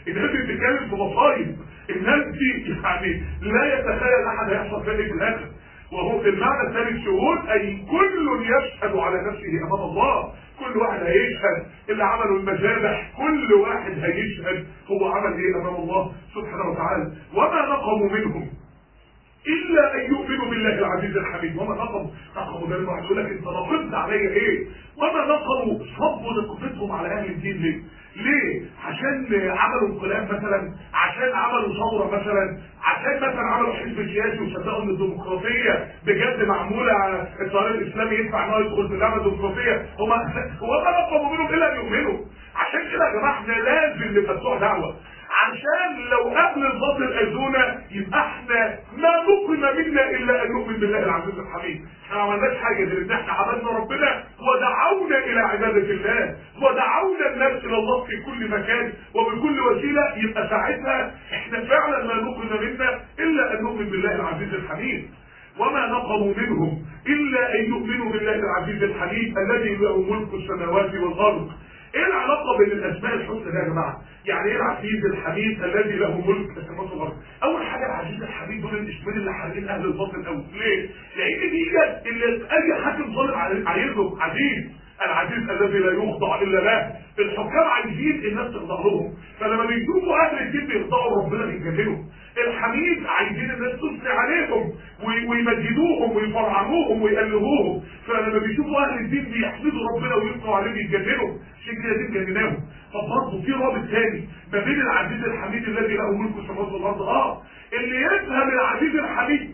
الناس دي بتتكلم في مصايب، الناس دي يعني لا يتخيل احد هيحصل فيه في الاخر. وهو في المعنى الثاني الشهود اي كل يشهد على نفسه امام الله، كل واحد هيشهد اللي عملوا المذابح، كل واحد هيشهد هو عمل ايه امام الله سبحانه وتعالى. وما نقموا منهم الا ان يؤمنوا بالله العزيز الحميد. وما نقموا ده اللي يقول لك انت نقمت عليا ايه؟ وما نقموا صبوا نقمتهم على اهل الدين ليه؟ ليه؟ عشان عملوا انقلاب مثلا، عشان عملوا ثوره مثلا، عشان مثلا عملوا حزب سياسي وصدقوا ان الديمقراطيه بجد معموله، التيار الاسلامي يدفع ان هو يدخل في اللعبه الديمقراطيه. وما نقموا منهم الا ان يؤمنوا. عشان كده يا جماعه احنا لازم نبقى بتوع دعوه، عشان لو اهل الباطل اذونا يبقى احنا ما نقم منا الا ان نؤمن بالله العزيز الحميد. احنا ما عملناش حاجه غير ان احنا عبدنا ربنا ودعونا الى عباده الله، ودعونا الناس الى الله في كل مكان وبكل وسيله. يبقى ساعتها احنا فعلا ما نقم منا الا ان نؤمن بالله العزيز الحميد. وما نقموا منهم الا ان يؤمنوا بالله العزيز الحميد الذي له ملك السماوات والارض. ايه العلاقه بين الاسماء الحسنى ده يا جماعه؟ يعني ايه العزيز الحميد الذي له ملك السماوات والارض؟ اول حاجه العزيز الحميد دول الاسمين اللي حارقين اهل الباطل قوي. ليه؟ لان دي اللي اي حاكم ظالم عايزهم عزيز، العزيز الذي لا يخضع الا له. الحكام عايزين الناس تخضع لهم، فلما بيشوفوا اهل الدين بيخضعوا ربنا بيجادلوا. الحميد عايزين الناس تثني عليهم ويمجدوهم ويفرعنوهم ويقلبوهم، فلما بيشوفوا اهل الدين بيحمدوا ربنا ويثنوا عليه بيجادلوا. عشان كده دي جنناهم. طب برضه في رابط ثاني ما بين العزيز الحميد الذي له ملك السماوات والارض. اللي يفهم العزيز الحميد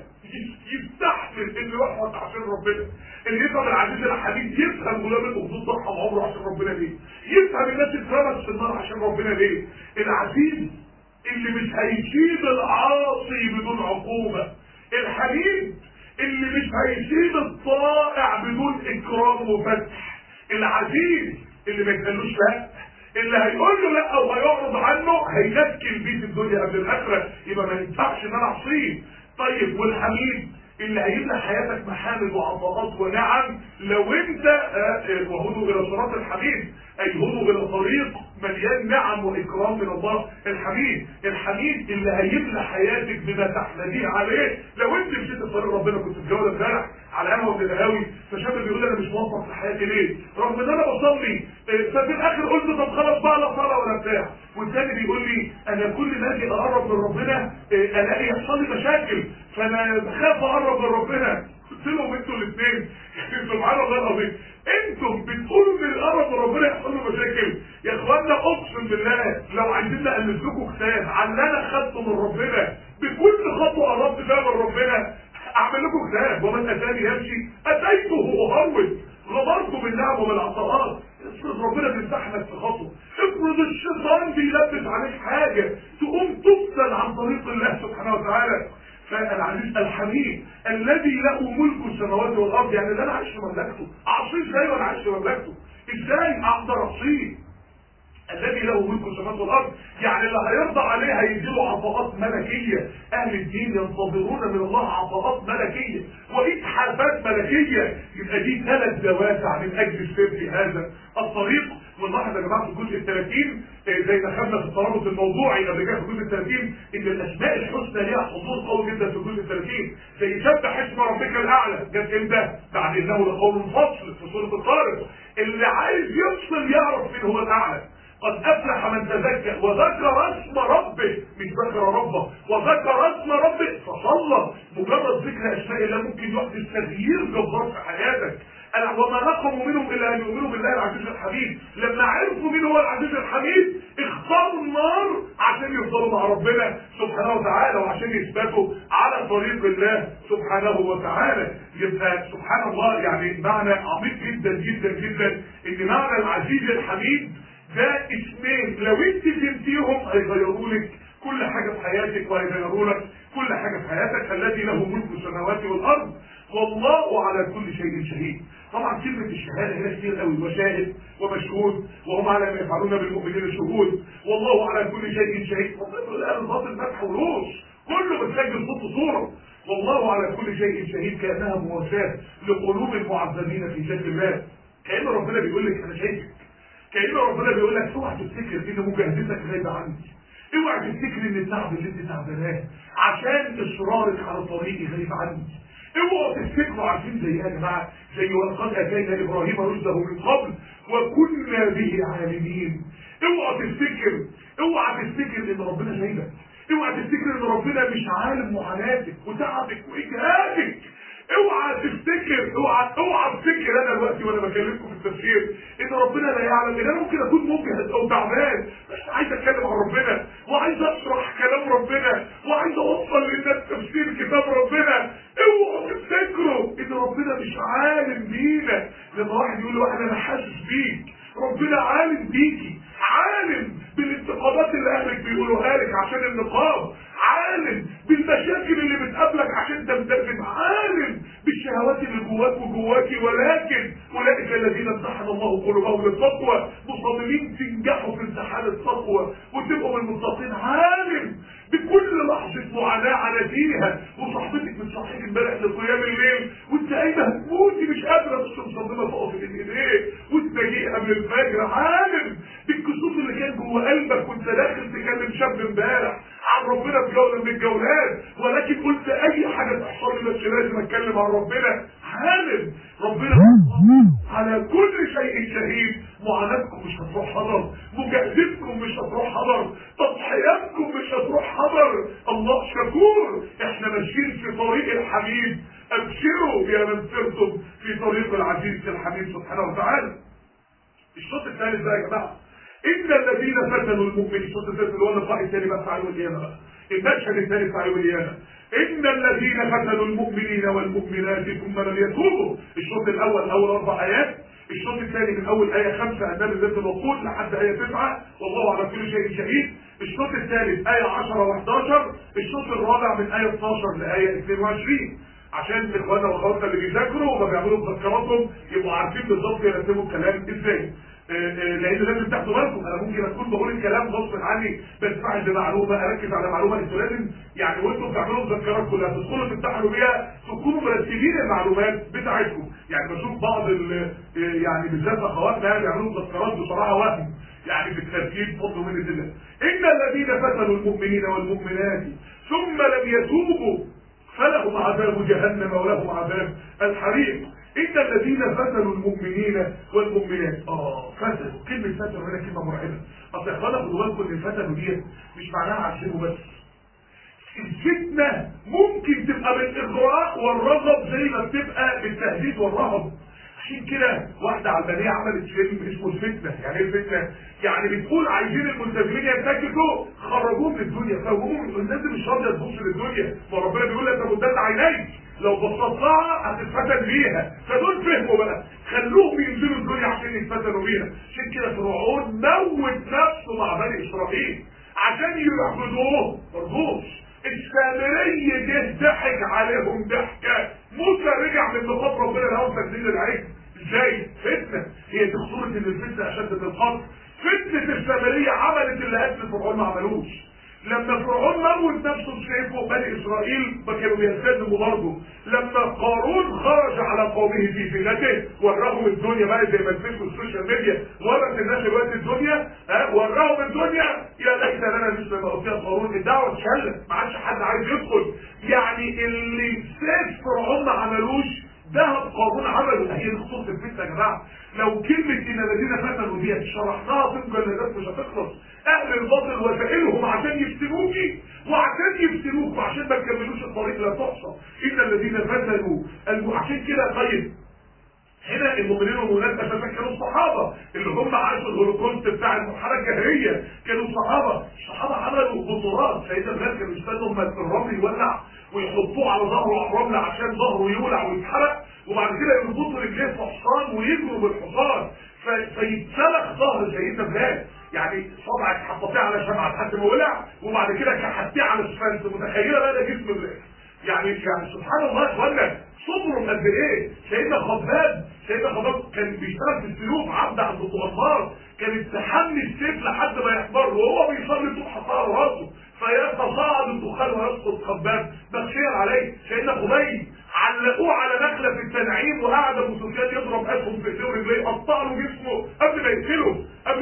يستحمل انه يحفظ عشان ربنا. اللي يفهم العزيز الحميد يفهم غلام الاخدود ضحى بعمره عشان ربنا ليه؟ يفهم الناس اترمت في النار عشان ربنا ليه؟ العزيز اللي مش هيسيب العاصي بدون عقوبه، الحميد اللي مش هيسيب الطائع بدون اكرام وفتح، العزيز اللي ما يتقالوش لا، اللي هيقول له لا او هيعرض عنه هينكل بيه في الدنيا قبل الاخره، يبقى ما ينفعش ان انا اعصيه. طيب والحميد اللي هيملى حياتك محامد وعطاءات ونعم لو انت وهدوا الى صراط الحميد، اي هدوا الى طريق مليان نعم واكرام من الله. الحميد اللي هيملى حياتك بما تحمديه عليه لو انت مشيت في طريق ربنا. كنت في جوله امبارح على قهوه من القهاوي، فشاب بيقول انا مش موفق في حياتي ليه؟ رغم ان انا بصلي، ففي الاخر قلت طب خلاص بقى لا صلاه ولا بتاع. والثاني بيقول لي انا كل ما اجي اقرب من ربنا الاقي يحصل لي مشاكل، فانا بخاف اقرب من ربنا. قلت لهم انتوا الاثنين سبحان الله العظيم، انتم بتقولوا ان القرب من ربنا يحصل له مشاكل. يا اخوانا اقسم بالله لو عايزين نالف لكم كتاب عن اللي انا خدته من ربنا بكل خطوه قربت فيها من ربنا اعمل لكم كتاب. ومن اتاني يمشي اتيته اهرول. غمرته بالنعم وبالعطاءات. افرض ربنا بيمتحنك في خطوه، افرض الشيطان بيلبس عليك حاجه تقوم تفصل عن طريق الله سبحانه وتعالى. فالعزيز الحميد الذي له ملك السماوات والارض، يعني اللي انا عايش في مملكته اعصيه ازاي وانا عايش في مملكته؟ ازاي اقدر اعصيه؟ الذي له ملك السماوات والارض يعني اللي هيرضى عليه هيديله عطاءات ملكيه. اهل الدين ينتظرون من الله عطاءات ملكيه واتحافات ملكيه. يبقى دي 3 دوافع من اجل السير في هذا الطريق. ونلاحظ يا جماعه في الجزء 30 زي ما خدنا في الترابط الموضوعي قبل كده في الجزء 30 ان الاسماء الحسنى ليها حضور قوي جدا في الجزء 30. زي سبح اسم ربك الاعلى جت امتى؟ بعد انه لقول فصل في سوره الطارق. اللي عايز يفصل يعرف مين هو الاعلى. قد افلح من تزكى وذكر اسم ربه، مش ذكر ربه، وذكر اسم ربه فصلى. مجرد ذكر اسماء الله ممكن يحدث تغيير جبار في حياتك. وما نقموا منهم الا ان يؤمنوا بالله العزيز الحميد. لما عرفوا مين هو العزيز الحميد اختاروا النار عشان يفضلوا مع ربنا سبحانه وتعالى وعشان يثبتوا على طريق الله سبحانه وتعالى. يبقى سبحان الله يعني معنى عميق جدا جدا جدا ان معنى العزيز الحميد ده اسمين لو انت فهمتيهم هيغيروا لك كل حاجه في حياتك وهيغيروا لك كل حاجه في حياتك. الذي له ملك السماوات والارض والله على كل شيء شهيد. طبعا كلمه الشهاده هنا كتير قوي، وشاهد ومشهود وهم على ما يفعلون بالمؤمنين شهود والله على كل شيء شهيد. والله الباطل ما تحولوش، كله بتسجل صوت صوره. والله على كل شيء شهيد كانها مواساه لقلوب المعذبين في جنة الله. كأن ربنا بيقول لك انا شايفك، كأن ربنا بيقول لك اوعى تفتكر ان مجاهدتك غايبه عني، اوعى تفتكر ان التعب اللي انت تعباناه عشان اصرارك على طريقي غايب عني. اوعوا تفتكروا عارفين زي ايه يا جماعه؟ زي ولقد اتينا ابراهيم رشده من قبل وكنا به عالمين. اوعى تفتكر ان ربنا سايبك، اوعى تفتكر ان ربنا مش عالم معاناتك وتعبك واجهادك. اوعى تفتكر انا دلوقتي وانا بكلمكم في التفسير ان ربنا لا يعلم ان انا ممكن اكون مجهد او تعبان، بس عايز اتكلم عن ربنا وعايز اشرح كلام ربنا وعايز اوصل للناس تفسير كتاب ربنا. اوعوا تفتكروا ان ربنا مش عالم بينا. لما واحد يقول لواحد انا حاسس بيك، ربنا عالم بيكي، عالم بالانتقادات اللي اهلك بيقولوها لك عشان النقاب، عالم بالمشاكل اللي بتقابلك عشان تمتثل، عالم بالشهوات اللي جواك وجواكي. ولكن اولئك الذين امتحن الله قلوبهم للتقوى مصممين تنجحوا في امتحان التقوى وتبقوا من المتقين. عالم بكل لحظه معاناه عانيتيها، وصاحبتك بتصحيك امبارح لقيام الليل وانت قايمه هتموتي مش قادره بس مصممه تقف في ايديه وتلاقيه قبل الفجر. عالم بالكسوف اللي كان جوه قلبك وانت داخل تكلم شاب امبارح عن ربنا في جوله من الجولات، ولكن قلت اي حاجه تحصل لي بس لازم اتكلم عن ربنا. عالم ربنا على كل شيء شهيد. معاناتكم مش هتروح هدر، مجاهدتكم مش هتروح هدر، تضحياتكم مش هتروح هدر. الله شكور. احنا ماشيين في طريق الحميد. ابشروا يا من سرتم في طريق العزيز الحميد سبحانه وتعالى. الشوط الثالث بقى يا جماعه، ان الذين فتنوا المؤمنين. الشوط الثالث اللي هو اللقاء الثاني بقى بتاع يوم القيامه بقى، المشهد الثاني بتاع يوم القيامه. ان الذين فتنوا المؤمنين والمؤمنات ثم لم يتوبوا. الشوط الاول اول 4 ايات، الشوط الثاني من اول ايه 5 امام الذات الموقوت لحد ايه 9 والله على كل شيء شهيد. الشوط الثالث ايه 10 و11. الشوط الرابع من ايه 12 لايه 22 عشان اخواننا واخواتنا اللي بيذاكروا وما بيعملوا مذكراتهم يبقوا عارفين بالظبط يرتبوا الكلام ازاي. لان لازم تاخدوا بالكم، انا ممكن اكون بقول الكلام غصب عني بنفعل بمعلومه اركز على معلومه. انتوا لازم يعني وانتم بتعملوا مذكرات كلها تدخلوا تمتحنوا بيها تكونوا مرتبين المعلومات بتاعتكم. يعني بشوف بعض يعني بالذات اخواتنا يعني بيعملوا مذكرات بصراحه وهم يعني بالترتيب فضل من الله. ان الذين فتنوا المؤمنين والمؤمنات ثم لم يتوبوا فلهم عذاب جهنم ولهم عذاب الحريق. ان الذين فتنوا المؤمنين والمؤمنات. فتنوا، كلمه فتنوا هنا كلمه مرعبه. اصل يا اخوانا خدوا بالكم ان الفتنوا دي مش معناها عشانه بس. الفتنه ممكن تبقى بالاغراء والرغب زي ما بتبقى بالتهديد والرهب. عشان كده واحده علمانيه عملت فيلم اسمه الفتنه. يعني ايه الفتنه؟ يعني بتقول عايزين الملتزمين ينتكسوا خرجوهم من الدنيا، فهموهم الناس مش راضيه تبص للدنيا، وربنا بيقول لك مدد عينيك لو بصيت لها هتتفتن بيها. فدول فهموا بقى خلوهم ينزلوا الدنيا عشان يتفتنوا بيها. عشان كده فرعون موت نفسه مع بني اسرائيل عشان يعبدوه مرضوش. السامري جه ضحك عليهم ضحكه. موسى رجع من مقام ربنا لهم تجديد العجل. ازاي؟ فتنه. هي دي خطوره ان الفتنه اشد من القتل. فتنه السامريه عملت اللي قتل فرعون ما عملوش. لما فرعون موت نفسه بسيفه بني اسرائيل ما كانوا بيلتزموا برضه. لما قارون خرج على قومه في زينته وراهم الدنيا بقى زي ما الفيسبوك والسوشيال ميديا ورت الناس دلوقتي الدنيا، وراهم الدنيا. يا ليت لنا مثل ما اوتي قارون. الدعوه اتشلت ما عادش حد عايز يدخل. يعني اللي سيف فرعون ما عملوش ذهب قارون عمله. هي دي خطوره الفتنه يا جماعه. لو كلمه ان الذين فتنوا دي شرحناها في مجلدات مش هتخلص. اهل الباطل وسائلهم عشان يفتنوكي وعشان ما تكملوش الطريق لا تحصى. ان الذين فتنوا عشان كده. طيب هنا المؤمنين والمؤمنات اساسا كانوا الصحابه اللي هم عاشوا الهولوكوست بتاع المرحله الجاهليه. كانوا الصحابه عملوا بطولات. سيدنا بلال كانوا يستنوا اما الرمل يولع ويحطوه على ظهره على الرمل عشان ظهره يولع ويتحرق، وبعد كده يربطوا رجليه في حصان ويجروا بالحصان فيتسلخ ظهر سيدنا بلال. يعني صبعك حطيتيه على شمعه لحد ما ولع وبعد كده كحتيه على اسفلت. متخيله بقى ده جسم بلال. يعني سبحان الله يا اخوانا صبروا قد ايه. سيدنا خباب كان بيشتغل في السيوف عبد عند الضغطات، كان يتحمل السيف لحد ما يحمر وهو بيصلي طول حصار راسه فيتصاعد الدخان ويسقط خباب بخير عليه. سيدنا خبيب علقوه على نخله في التنعيم وقعد ابو سفيان يضرب اسهم في ايديه ورجليه قطع له جسمه قبل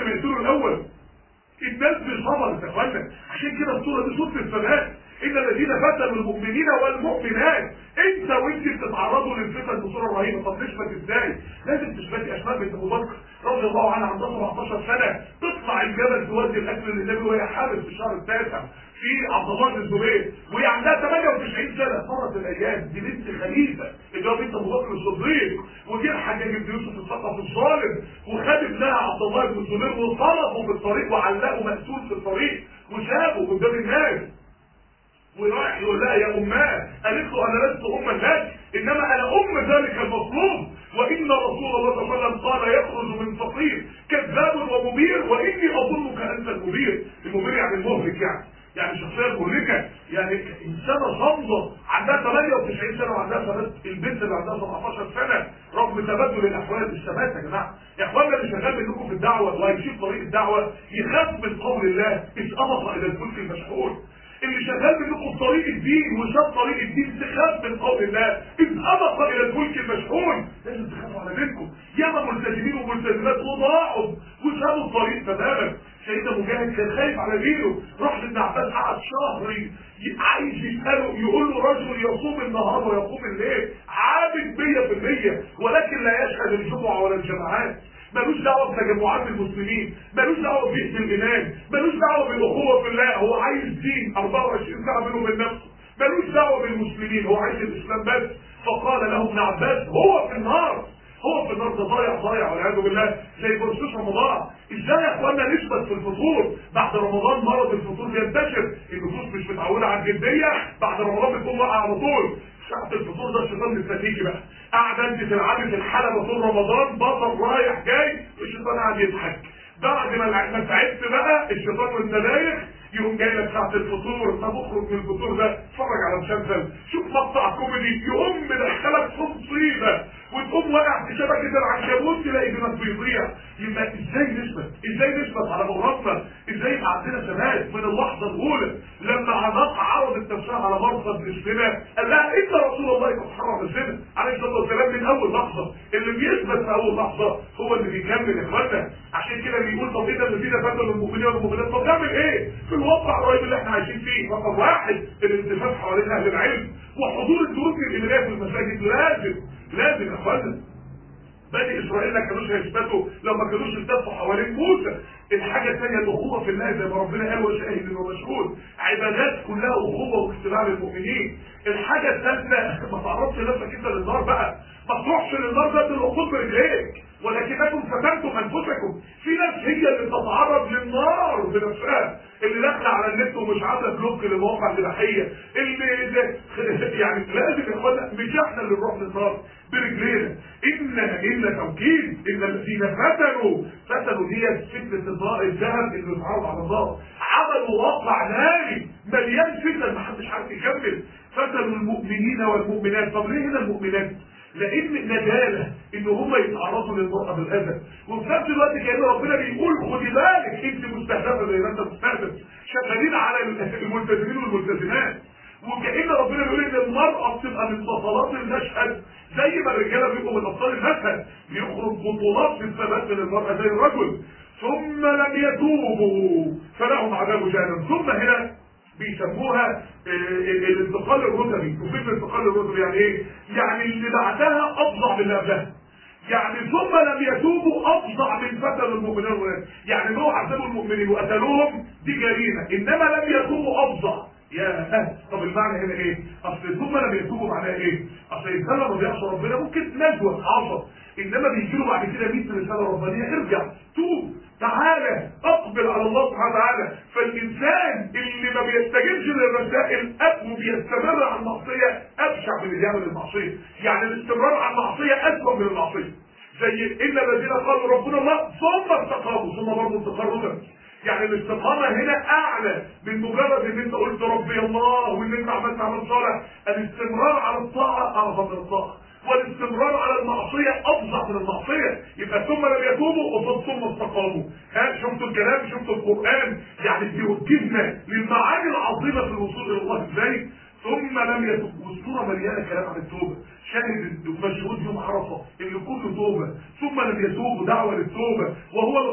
صبرت يا اخوانا. عشان كده الصوره دي صوره الثبات. ان الذين فتنوا المؤمنين والمؤمنات. انت وانت بتتعرضوا للفتن بصوره رهيبه. طب تثبت ازاي؟ لازم تثبتي. اسماء بنت ابو بكر رضي الله عنها عندها 17 سنه تطلع الجبل تودي الاكل للنبي وهي حامل في الشهر التاسع في عبد الله بن الزبير، وهي عندها 98 سنه. مرت الايام، دي بنت خليفه اللي هو بنت ابو بكر الصديق، وجه الحجاج بن يوسف الثقفي الظالم وخد ابنها عبد الله بن الزبير وطلقه في الطريق وعلقه مقتول في الطريق وسابه قدام الناس. وراح يقول لها يا اماه، قالت له انا لست اما لك انما انا ام ذلك المطلوب، وان رسول الله صلى الله عليه وسلم قال يخرج من فقير كذاب ومبير واني اظنك انت المبير. المبير يعني المهلك، يعني شخصيه مهلكه، يعني انسانه صامده عندها 98 سنه وعندها ثبات. البنت اللي عندها 17 سنه رغم تبادل الاحوال الثبات. يا جماعه يا اخوانا اللي شغال منكم في الدعوه وهيشوف طريق الدعوه يخاف من قول الله اذ ابق الى الفلك المشحون. اللي شغال منكم في طريق الدين وشاف طريق الدين تخاف من قول الله اذ ابق الى الفلك المشحون. لازم تخافوا على دينكم. ياما ملتزمين وملتزمات وضاعوا وسابوا الطريق تماما. سيدنا مجاهد كان خايف على دينه، راح لابن عباس قعد شهر عايز يساله، يقول له رجل يصوم النهار ويقوم الليل عابد 100% ولكن لا يشهد الجمعه ولا الجماعات، ملوش دعوه بتجمعات المسلمين، ملوش دعوه ببيت الايمان، ملوش دعوه بالاخوه في الله، هو عايز دين 24 ساعه بينه وبين نفسه، ملوش دعوه بالمسلمين، هو عايز الاسلام بس. فقال له ابن عباس هو في النار، هو في النار. ده ضايع والعياذ بالله زي برسوس رمضان. ازاي يا اخوانا نثبت في الفطور؟ بعد رمضان مرض الفطور بينتشر، النفوس مش متعوده على الجديه، بعد رمضان بتكون واقعه على طول. ساعة الفطور ده الشيطان الاستراتيجي بقى قاعد انت تلعبي في الحلبه طول رمضان، بطل رايح جاي والشيطان قاعد يضحك. بعد ما تعبت بقى الشيطان وانت دايخ يقوم جاي لك ساعه الفطور، طب اخرج من الفطور ده اتفرج على مسلسل، شوف مقطع كوميدي، يقوم مدخلك في مصيبه وتقوم واقع في شبكه العنكبوت تلاقي دماغك بيضيع. يبقى ازاي نثبت على مرادنا؟ ازاي يبقى عندنا ثبات من اللحظه الاولى؟ لما عناق عرضت نفسها على مرصد الزنا قال لها ان رسول الله قد حرم الزنا عليه الصلاه والسلام من اول لحظه. اللي بيثبت في اول لحظه هو اللي بيكمل يا اخوانا. عشان كده بيقول طب ايه الذين فتنوا المؤمنين والمؤمنات؟ طب نعمل ايه في الواقع القريب اللي احنا عايشين فيه؟ رقم واحد الالتفاف حوالين اهل العلم وحضور الدروس الإيمانية في المساجد. لازم يا اخوانا. بني اسرائيل ما كانوش هيثبتوا لو ما كانوش التفوا حوالين موسى. الحاجه الثانيه الاخوه في الله زي ما ربنا قال وشاهد ومشهود، عبادات كلها اخوه واجتماع للمؤمنين. الحاجه الثالثه ما تعرضش نفسك انت للنار بقى، ما تروحش للنار ذات الوقود برجليك ولكنكم فتنتم انفسكم. في ناس هي اللي بتتعرض للنار بنفسها، اللي داخله على النت ومش عامله بلوك للمواقع الاباحيه، اللي يعني لازم يا اخوانا مش احنا اللي نروح للنار برجلينا. ان توكيد ان الذين فتنوا دي فتنه الذهب اللي اتعرض على النار، عملوا واقع ناري مليان فتن محدش عارف يكمل. فتنوا المؤمنين والمؤمنات. طب ليه هنا المؤمنات؟ لان نجاله ان هم يتعرضوا للمرأة بالاذى، وفي نفس الوقت كأن ربنا بيقول خدي بالك انت مستهدفه زي ما انت مستهدف، شغالين على الملتزمين والملتزمات. وكأن ربنا بيقول ان المرأة بتبقى من بطلات المشهد زي ما الرجاله بيبقوا من ابطال المشهد، بيخرج بطولات في الثبات من المرأة زي الرجل. ثم لم يتوبوا فلهم عذاب جهنم. ثم هنا بيسموها الانتقال الرتبي. وفكره الانتقال الرتبي يعني ايه؟ يعني اللي بعدها افظع من اللي قبلها. يعني ثم لم يتوبوا افظع من فتن المؤمنين والمؤمنات. يعني انهم عذبوا المؤمنين وقتلوهم دي جريمه، انما لم يتوبوا افظع. يا طب المعنى هنا ايه؟ اصل ثم لم يتوبوا معناها ايه؟ اصل الانسان لما بيعصى ربنا ممكن نجوى عصى، انما بيجي له بعد كده 100 رساله ربانيه ارجع توب تعالى اقبل على الله سبحانه وتعالى. فالانسان اللي ما بيستجيبش للرسائل وبيستمر على المعصيه ابشع من اللي بيعمل المعصيه. يعني الاستمرار على المعصيه اسوء من المعصيه. زي ان الذين قالوا ربنا الله ثم استقاموا، ثم برضه استقروا. يعني الاستقامه هنا اعلى من مجرد ان انت قلت ربي الله وان انت عملت عمل صالح. الاستمرار على الطاعه اعظم من الطاعه، والاستمرار على المعصيه افظع من المعصيه. يبقى ثم لم يتوبوا وقد ثم استقاموا. شفتوا الكلام؟ شفتوا القران؟ يعني بيوجهنا للمعاني العظيمه في الوصول الى الله ازاي؟ ثم لم يتوبوا. والسوره مليانه كلام عن التوبه، شاهد مشهود يوم عرفه اللي كله توبه. ثم لم يتوبوا دعوه للتوبه، وهو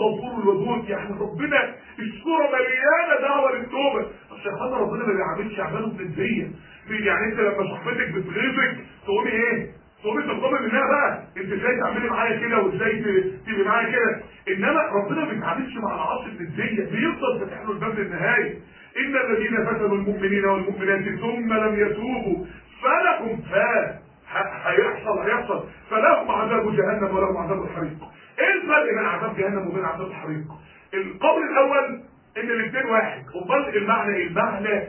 الغفور الودود. يعني ربنا السوره مليانه دعوه للتوبه. الشيطان ربنا ما بيعاملش اعماله بنديه. يعني انت لما صاحبتك بتغيظك تقومي ايه؟ تقومي تطلبي منها بقى انت ازاي تعملي معايا كده وازاي تبقي معايا كده. انما ربنا ما بيتعاملش مع العاصي بنديه، بيفضل فاتح له الباب للنهايه. ان الذين فتنوا المؤمنين والمؤمنات ثم لم يتوبوا فلهم هيحصل فلهم عذاب جهنم ولهم عذاب الحريق. ايه الفرق بين عذاب جهنم وبين عذاب الحريق؟ القول الاول ان الاثنين واحد. امال المعنى ايه؟ المعنى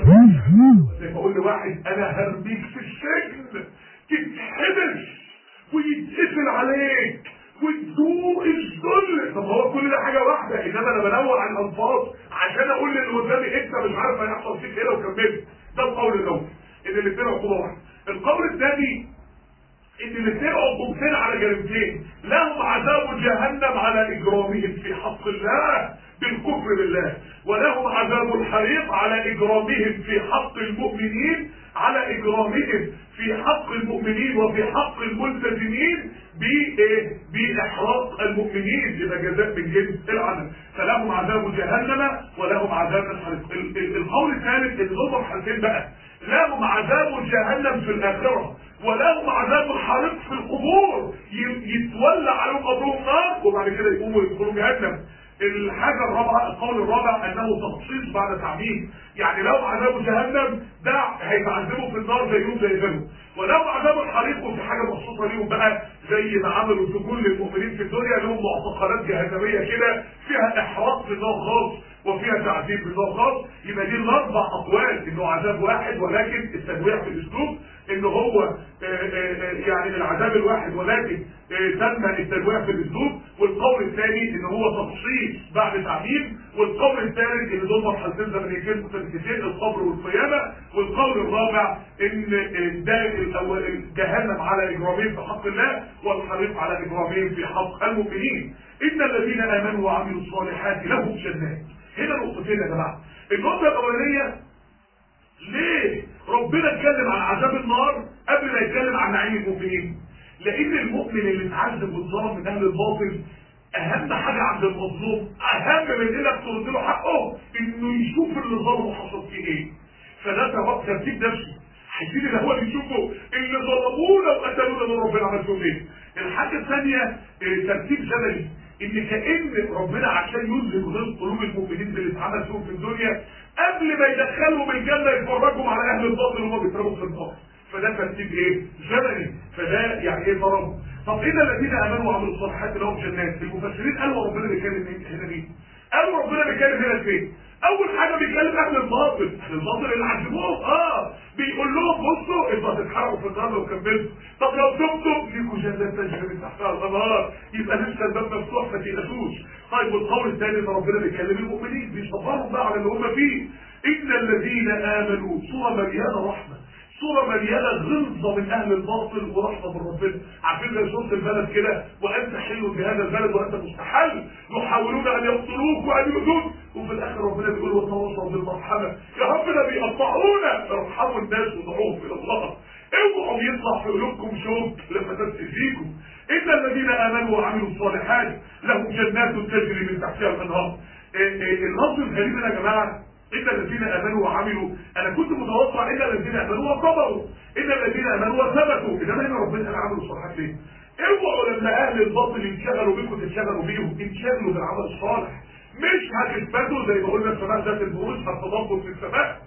زي ما اقول لواحد انا هرميك في السجن تتحبس ويتقفل عليك وتدوق الذل. طب هو كل ده حاجه واحده، انما انا بنوع الالفاظ عشان اقول للي قدامي انت مش عارف هيحصل فيك ايه لو كملت. ده القول الاول ان الاثنين عقوبه واحده. القول الثاني ان الاثنين عقوبتين على جريمتين. لهم عذاب جهنم على اجرامهم في حق الله بالكفر بالله، ولهم عذاب الحريق على اجرامهم في حق المؤمنين، على اجرامهم في حق المؤمنين وفي حق الملتزمين باحراق المؤمنين. يبقى جزاء من جنس العمل. فلهم عذاب جهنم ولهم عذاب الحريق. القول الثالث ان دول مرحلتين بقى. لهم عذاب جهنم في الاخره ولهم عذاب الحريق في القبور، يتولى عليهم قبرهم نار وبعد كده يقوموا يدخلوا جهنم. الحاجه الرابعه، القول الرابع انه تخصيص بعد تعميم. يعني لو عذاب جهنم ده هيتعذبوا في النار زيهم زي غيرهم، ولو عذاب الحريق وفي حاجه مخصوصه ليهم بقى زي ما عملوا سجون للمؤمنين في الدنيا، لهم معتقلات جهنميه كده فيها احراق في النار خاص وفيها تعذيب في النار خاص. يبقى دي الاربع اقوال، انه عذاب واحد ولكن التنويع في الاسلوب، ان هو يعني العذاب الواحد ولكن تم التنويع في الاسلوب. والقول الثاني ان هو تخصيص بعد تعميم. والقول الثالث ان دول مرحلتين زمنيتين مختلفتين، القبر والقيامه. والقول الرابع ان ده جهنم على اجرامهم في حق الله والحريق على اجرامهم في حق المؤمنين. ان الذين امنوا وعملوا الصالحات لهم جنات. هنا نقطتين يا جماعه. النقطه الاولانيه، ليه ربنا اتكلم عن عذاب النار قبل ما يتكلم عن نعيم المؤمنين؟ لان المؤمن اللي اتعذب واتظلم من اهل الباطل اهم حاجه عند المظلوم، اهم من انك ترد له حقه، انه يشوف اللي ظلمه حصل فيه ايه. فده ترتيب نفسي، عايزين الاول يشوفوا اللي ظلمونا وقتلونا دول ربنا عمل فيهم ايه. الحاجه الثانيه ترتيب زمني، ان كأن ربنا عشان يذهب غيظ قلوب المؤمنين اللي اتعمل فيهم في الدنيا قبل ما يدخلهم الجنه يفرجهم على اهل الباطل وهم بيترموا في النار. فده ترتيب ايه؟ زمني. فده يعني ايه ضرب؟ طب ان الذين امنوا وعملوا الصالحات لهم جنات. المفسرين قالوا ربنا بيتكلم هنا مين؟ قالوا ربنا بيتكلم هنا فين؟ اول حاجه بيتكلم اهل الباطل، اهل الباطل اللي عذبوهم. بيقول لهم بصوا انتوا هتتحرقوا في النار لو كملتوا، طب لو تبتوا ليكوا جنات تجري من تحتها الانهار، يبقى لسه الباب مفتوح ما تقلقوش. طيب والقول الثاني ان ربنا بيكلم المؤمنين بيصبرهم بقى على اللي هم فيه. ان الذين امنوا، صوره مليانه رحمه، صورة مليانة غلظة من أهل الباطل ورحمة من ربنا. عارفين زي صورة البلد كده، وأنت حل بهذا البلد وأنت مستحل، يحاولون أن يقتلوك وأن يؤذوك، وفي الآخر ربنا بيقول وتواصوا بالمرحمة. يا ربنا بيقطعونا، ارحموا الناس ودعوهم إلى الله. اوعوا يطلع في قلوبكم شوك لما تستهزيكم. إن الذين آمنوا وعملوا الصالحات لهم جنات تجري من تحتها الأنهار. اللفظ الغريب يا جماعة، إن الذين آمنوا وعملوا، أنا كنت متوقع إن الذين آمنوا وصبروا، إن الذين آمنوا وثبتوا، إنما هنا ربنا قال عملوا الصالحات ليه؟ اوعوا لما أهل الباطل ينشغلوا بيكم تنشغلوا بيهم، انشغلوا بالعمل الصالح. مش هتثبتوا زي ما قلنا السماء ذات البروج هتتضبط في السماء.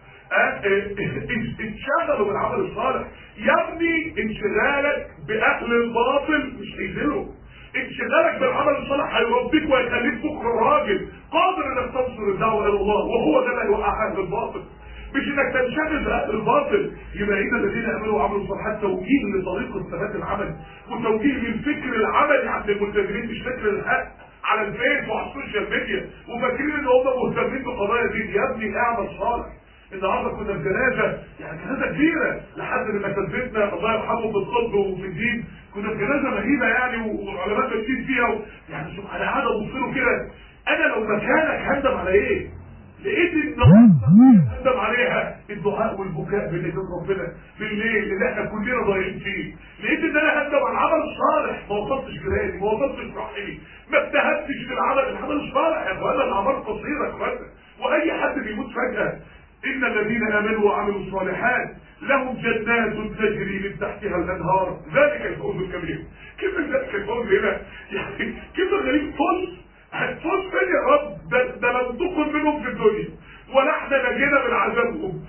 انشغلوا بالعمل الصالح. يا ابني انشغالك بأهل الباطل مش هيزلوا. انشغالك بالعمل الصالح هيربيك ويخليك بكره راجل قادر انك تنصر الدعوه الى الله، وهو ده اللي هيوقع اهل الباطل، مش انك تنشغل باهل الباطل. يبقى ان الذين امنوا وعملوا الصالحات توجيه لطريقه ثبات العمل، وتوجيه للفكر العملي عند الملتزمين، مش فكر الحق على الفيس وعلى السوشيال ميديا وفاكرين ان هم مهتمين بقضايا دين. يا ابني اعمل صالح. النهارده كنا في جنازه، يعني جنازه كبيره لحد ما تثبتنا الله يرحمه بالطب وفي الدين، كنا في جنازه مهيبه يعني وعلماء ماشيين فيها يعني انا قاعد ابص له كده، انا لو مكانك هندم على ايه؟ لقيت النهارده قدم عليها الدعاء والبكاء بين ايدين ربنا بالليل اللي احنا كلنا ضايعين فيه. لقيت ان انا هندم على العمل الصالح، ما وصلتش جيراني، ما وصلتش رحمي، ما اجتهدتش في العمل الصالح. يا اخوانا الاعمال قصيره يا اخوانا، واي حد بيموت فجاه. ان الذين امنوا وعملوا الصالحات لهم جنات تجري من تحتها الانهار ذلك الفوز الكبير. كيف ذلك الفوز هنا؟ يعني كيف غريب فوز؟ هتفوز فين يا رب؟ ده لم تكن منهم في الدنيا، ولا احنا نجينا من عذابهم،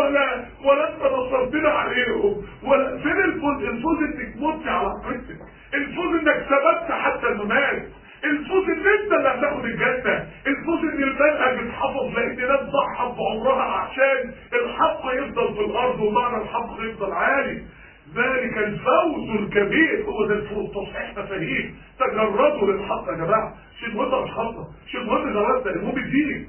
ولا انت نصرتنا عليهم، ولا فين الفوز؟ الفوز انك مت على عقيدتك، الفوز انك ثبت حتى الممات، الفوز ان انت اللي هتاخد الجنه، الفوز ان المنهج اتحفظ لان ناس ضحت بعمرها عشان الحق يفضل في الارض ومعنى الحق يفضل عالي. ذلك الفوز الكبير، هو ده الفوز. تصحيح مفاهيم، تجردوا للحق يا جماعه، شيء مهم مش خطه، شيء مهم جوازنا، المهم الدين.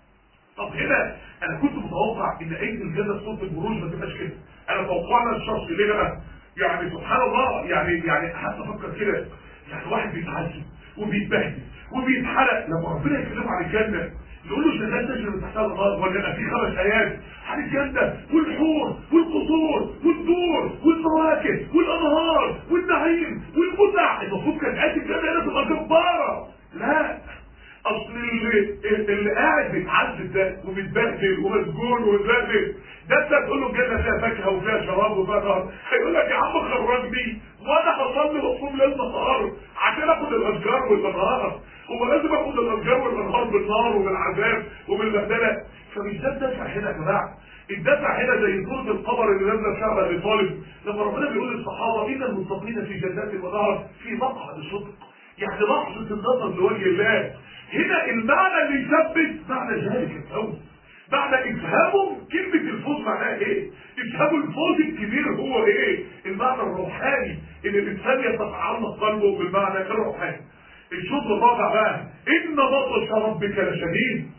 طب هنا انا كنت متوقع ان اي الجنه صوت البروج ما تبقاش كده، انا توقعنا الشخص ليه بقى؟ يعني سبحان الله، يعني حتى افكر كده، يعني واحد بيتعذب وبيتبهدل وبيتحرق، لما ربنا يكلمه عن الجنه يقول له جنات تجري من تحتها الانهار، ولا في 5 ايات عن الجنه والحور والقصور والدور والفواكه والانهار والنعيم والمتع. المفروض كانت ايات الجنه هنا تبقى جباره. لا، اصل اللي قاعد بيتعذب ده وبيتبهدل ومسجون ومتبهدل ده انت تقول له الجنه فيها فاكهه وفيها شراب وفيها نهر، هيقول لك يا عم خرجني وانا هصلي واصوم ليل نهار عشان اخد الاشجار والانهار. هو لازم اخد الاشجار والانهار بالنار وبالعذاب وبالبهدله؟ فمش ده الدافع هنا يا جماعه. الدافع هنا زي سوره القمر اللي نازله في شعب ابي طالب، لما ربنا بيقول للصحابه ان المتقين في جنات ونهر في مقعد صدق، يعني لحظه النظر لوجه الله. هنا المعنى اللي يثبت معنى ذلك الفوز، معنى افهموا كلمه الفوز معناها ايه، افهموا الفوز الكبير هو ايه، المعنى الروحاني اللي الانسان يتعلق قلبه بالمعنى الروحاني. الشوط الرابع بقى، ان بطش ربك لشديد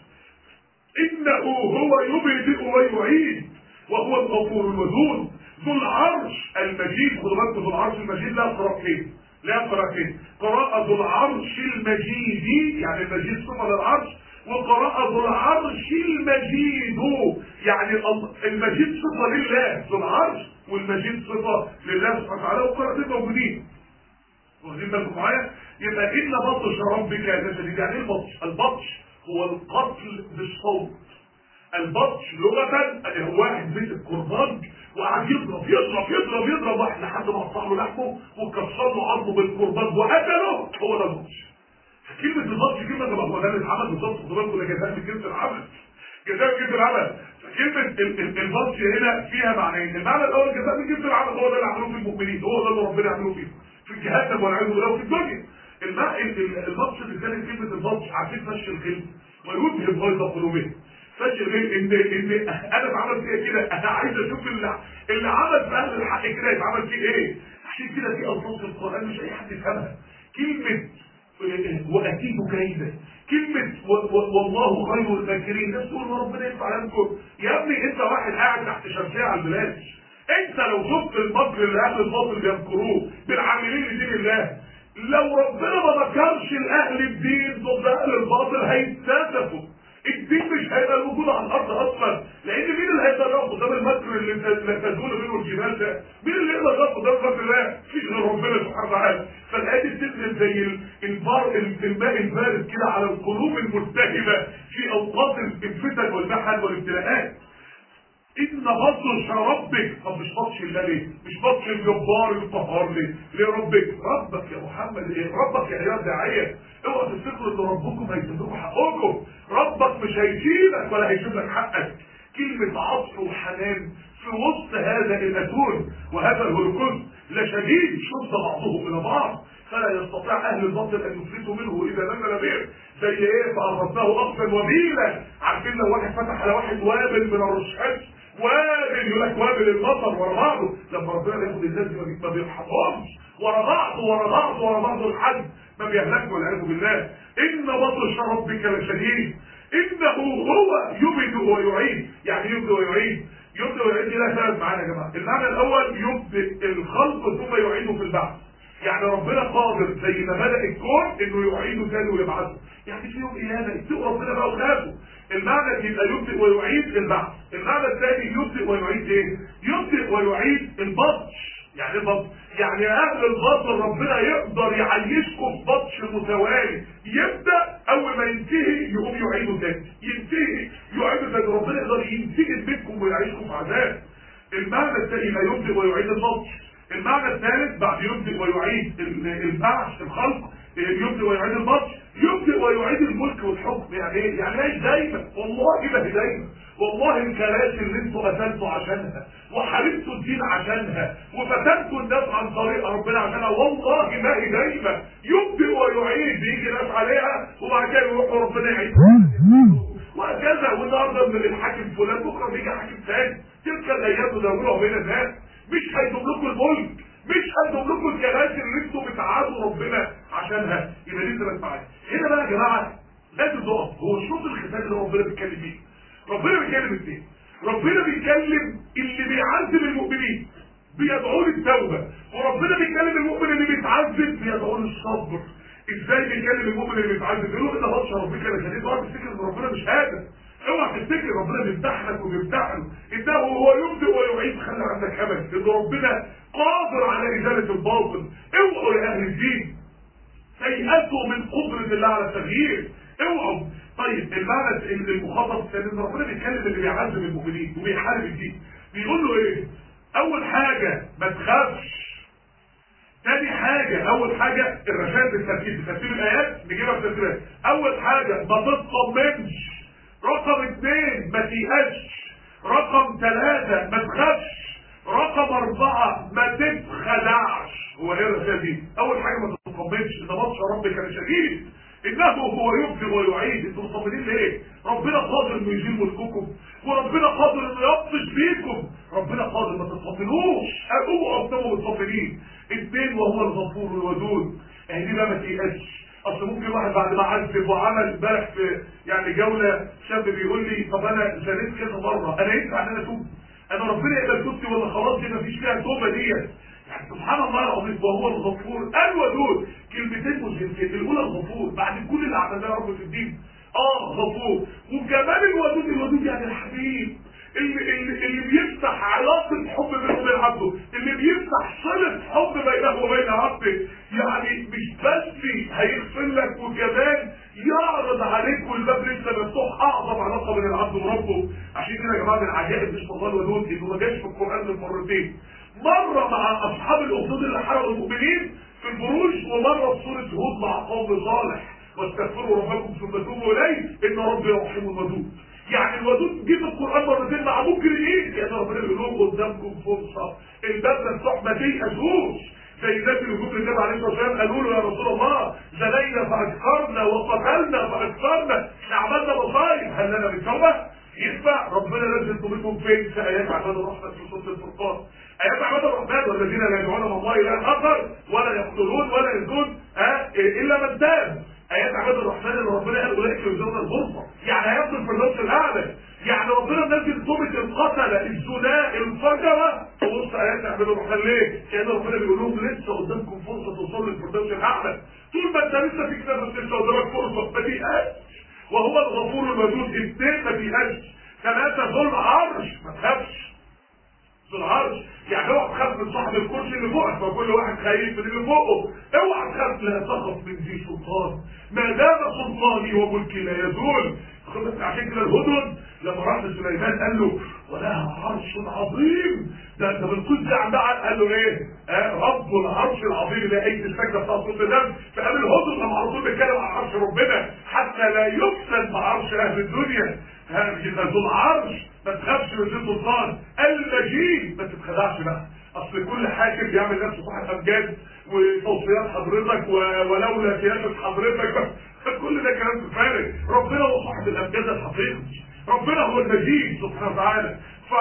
انه هو يبدئ ويعيد وهو الغفور الودود ذو العرش المجيد. خدوا بالكم، ذو العرش المجيد لا قراءتين، لا قراءتين، قراءة ذو العرش المجيد، يعني المجيد صفة للعرش، وقراءة ذو العرش المجيد يعني المجيد صفة لله ذو العرش، والمجيد صفة لله سبحانه وتعالى، وقراءتين موجودين. واخدين بالكم معايا؟ يبقى ان بطش ربك لشديد. يعني ايه البطش؟ البطش هو القتل بالصوت. البطش لغة ان هو واحد مسك كرباج وقعد يضرب يضرب يضرب يضرب واحد لحد ما قطع له لحمه وكسر له عظمه بالكرباج وقتله، هو ده البطش. كلمة البطش كلمة ده هو ده اللي اتعمل بالظبط. خدوا بالكم، ده جزاء من جنس العمل، جزاء من جنس العمل. فكلمة البطش هنا فيها معنيين، المعنى الاول جزاء من جنس العمل، هو ده اللي عملوه في المؤمنين، هو ده اللي ربنا يعمله فيهم في الجهاد والعياذ بالله في الدنيا. البطش اللي كانت كلمة البطش عارفين فش الغل ويذهب غيظ قلوبهم. فش الغل ان انا بعمل فيها كده، انا عايز اشوف اللي عمل في اهل الحق كده يتعمل فيه ايه. عشان كده في الفاظ في القران مش اي حد يفهمها. كلمة وأكيد كيدا، كلمة والله خير الماكرين، الناس تقول ربنا ينفع ينكر. يا ابني انت واحد قاعد تحت شمسية على البلاد، انت لو شفت المكر اللي اهل الباطل بيمكروه بالعاملين لدين الله، لو ربنا ما مكرش الاهل الدين ضد اهل الباطل هيتسافوا. الدين مش هيبقى موجود على الارض اصلا، لان مين اللي هيقدر يقف قدام المكر اللي تزول منه الجبال ده؟ مين اللي يقدر يقف قدام المكر ده؟ مفيش غير ربنا سبحانه وتعالى. فالايه دي بتنزل زي الماء البارد كده على القلوب الملتهبه في اوقات الفتن والمحن والابتلاءات. ان بطش ربك. طب مش بطش الله ليه؟ مش بطش الجبار القهار ليه؟ ليه ربك؟ ربك يا محمد ايه؟ ربك يا عيال داعيه. اوعى تفتكروا ان ربكم هيسيبكم حقكم، ربك مش هيسيبك ولا هيسيب لك حقك. كلمه عطف وحنان في وسط هذا الاتون وهذا الهولوكوست لشديد، شد بعضهم الى بعض، فلا يستطيع اهل الباطل ان يفلتوا منه اذا نزل به. زي ايه؟ فاخذناه اخذا وبيلا. عارفين لو واحد فتح على واحد وابل من الرشحات، وابل يقول لك وابل المطر ورا بعضه، لما ربنا بياخد الناس دي ما بيرحمهمش، ورا بعضه ورا بعضه ورا بعضه لحد ما بيهلكوا والعياذ بالله. ان بطش ربك لشديد انه هو يبدئ ويعيد. يعني يبدئ ويعيد، يبدئ ويعيد دي لها ثلاث معاني يا جماعه. المعنى الاول يبدئ الخلق ثم يعيده في البعث، يعني ربنا قادر زي ما بدأ الكون انه يعيده تاني ويبعثه. يعني في يوم قيامه يتقوا ربنا بقى وخافوا. المعنى يبقى يبدئ ويعيد البعث. المعنى الثاني يبدئ ويعيد ايه؟ يبدئ ويعيد البطش. يعني ايه بطش؟ يعني اهل الباطل ربنا يقدر يعيشكم في بطش متوالي، يبدا اول ما ينتهي يقوم يعيده تاني، ينتهي يعيده تاني، ربنا يقدر ينتقم منكم ويعيشكم في عذاب. المعنى الثاني يبقى يبدئ ويعيد البطش. المعنى الثالث بعد يبدئ ويعيد البعث الخلق، يبدئ ويعيد البطش، يبدئ ويعيد الملك والحكم. يعني ايه؟ يعني ايه دايما؟ والله ما هي دايما. والله الكراسي اللي انتوا قتلتوا عشانها وحاربتوا الدين عشانها وفتنتوا الناس عن طريق ربنا عشانها، والله ما هي دايما. يبدئ ويعيد، بيجي ناس عليها وبعد كده يروحوا ربنا يعيد وهكذا. والنهارده الحاكم فلان بكره بيجي حاكم ثاني. تلك الايام ندورها بين الناس. مش هيدوم لكم الملك، مش هيدوم لكم الكراسي اللي انتوا بتعادوا ربنا عشانها. يبقى دي ثلاث معاني. هنا بقى يا جماعه لازم نقف. هو الشوط الختامي اللي ربنا بيتكلم فيه، ربنا بيتكلم اثنين. ربنا بيتكلم اللي بيعذب المؤمنين بيدعوه للتوبه، وربنا بيتكلم المؤمن اللي بيتعذب بيدعوه للصبر. ازاي بيتكلم المؤمن اللي بيتعذب؟ يقول له ان بطش ربك لشديد. اوعى تفتكر ان ربنا مش قادر، اوعى تفتكر ربنا بيمتحنك وبيمتحنه، انه هو يبدئ ويعيد. خلي عندك امل ان ربنا قادر على ازاله الباطل. اوعوا يا اهل الدين تيأسوا من قدرة الله على التغيير، اوعوا. طيب المعنى المخاطب الثاني ان ربنا بيتكلم اللي بيعذب المؤمنين وبيحارب الدين. بيقول له ايه؟ اول حاجه ما تخافش. تاني حاجه، اول حاجه الرشاد بالترتيب، بترتيب الايات نجيبها بترتيبات. اول حاجه ما تطمنش. رقم اثنين ما تيأسش. رقم ثلاثه ما تخافش. رقم اربعه ما تتخدعش. هو ايه الرشاد دي؟ اول حاجه ما تطمنش، ان بطش ربك كان شديد انه هو يبدئ ويعيد. انتوا مطمنين ليه؟ ربنا قادر انه يزيل ملككم، وربنا قادر انه يبطش بيكم. ربنا قادر، ما تطمنوش. اوعوا تبقوا مطمنين. اثنين وهو الغفور الودود. يعني دي بقى ما تيأسش. اصل ممكن واحد بعد ما عذب وعمل امبارح في يعني جوله شاب بيقول لي طب انا زنيت كذا مره، انا ينفع ان انا اتوب؟ انا ربنا يقبل توبتي ولا خلاص دي مفيش فيها توبه ديت؟ يعني سبحان الله العظيم. وهو الغفور الودود. كلمتين مهمتين. الاولى الغفور بعد كل اللي عملناه يا رب في الدين. غفور. وكمان الودود. الودود يعني الحبيب اللي بيفتح علاقه حب بينه وبين عبده، اللي بيفتح صله حب بينه وبين عبده. يعني مش بس هيغفر لك وكمان يعرض عليك والباب لسه مفتوح. اعظم علاقه بين العبد وربه. عشان كده يا جماعه من العجائب مش الله الودود انه ما جاش في القران غير مرتين. مره مع اصحاب الاخدود اللي حرقوا المؤمنين في البروج، ومره في سوره هود مع قوم صالح واستغفروا ربكم ثم توبوا اليه ان ربي رحيم ودود. يعني الودود جه في القران مرتين مع مجرمين. كان ربنا بيقول لهم قدامكم فرصه، الباب مفتوح ما تيأسوش. زي الناس اللي جم للنبي عليه الصلاه والسلام قالوا له يا رسول الله زنينا فاكثرنا وقتلنا فاكثرنا، احنا عملنا مصايب، هل لنا من توبه؟ ينفع؟ ربنا نزل توبتهم فين؟ في ايات عباد الرحمن في سوره الفرقان. ايات عباد الرحمن والذين لا يدعون مع الله الها اخر ولا يقتلون ولا يزنون الا من تاب. ايات عباد الرحمن اللي ربنا قال اولئك يجزون الغرفه، يعني هياخد الفردوس الاعلى. يعني ربنا نزل توبه القتله الزنا الفجره في وسط ايات عباد الرحمن. ليه؟ كان ربنا بيقول لهم لسه قدامكم فرصه توصلوا للفردوس الاعلى. طول ما انت لسه في كتاب لسه قدامك فرصه، ما تيأسش. وهو الغفور الودود. اثنين ما تيأسش. ثلاثه ذو العرش، ما تخافش. ذو العرش يعني اوعى تخاف من صاحب الكرسي اللي فوقك، فكل واحد خايف من اللي فوقه. اوعى تخاف، لا تخف من ذي سلطان ما دام سلطاني وملكي لا يزول. عشان كده الهدهد لما راح لسليمان قال له ولها عرش عظيم. ده بالقدس دي عندها قال له ايه؟ رب العرش العظيم اللي ايدي السجده بتاع صوت الدم. فقال الهدهد لما على طول بيتكلم عن عرش ربنا حتى لا يفسد بعرش اهل الدنيا. ذو العرش ما تخافش من ذي سلطان المجيد. ما تتخدعش بقى، اصل كل حاكم بيعمل نفسه صاحب امجاد وتوصيات حضرتك ولولا سياسه حضرتك كل ده كلام فارغ. ربنا هو صاحب الامجاد الحقيقي. ربنا هو المجيد سبحانه وتعالى.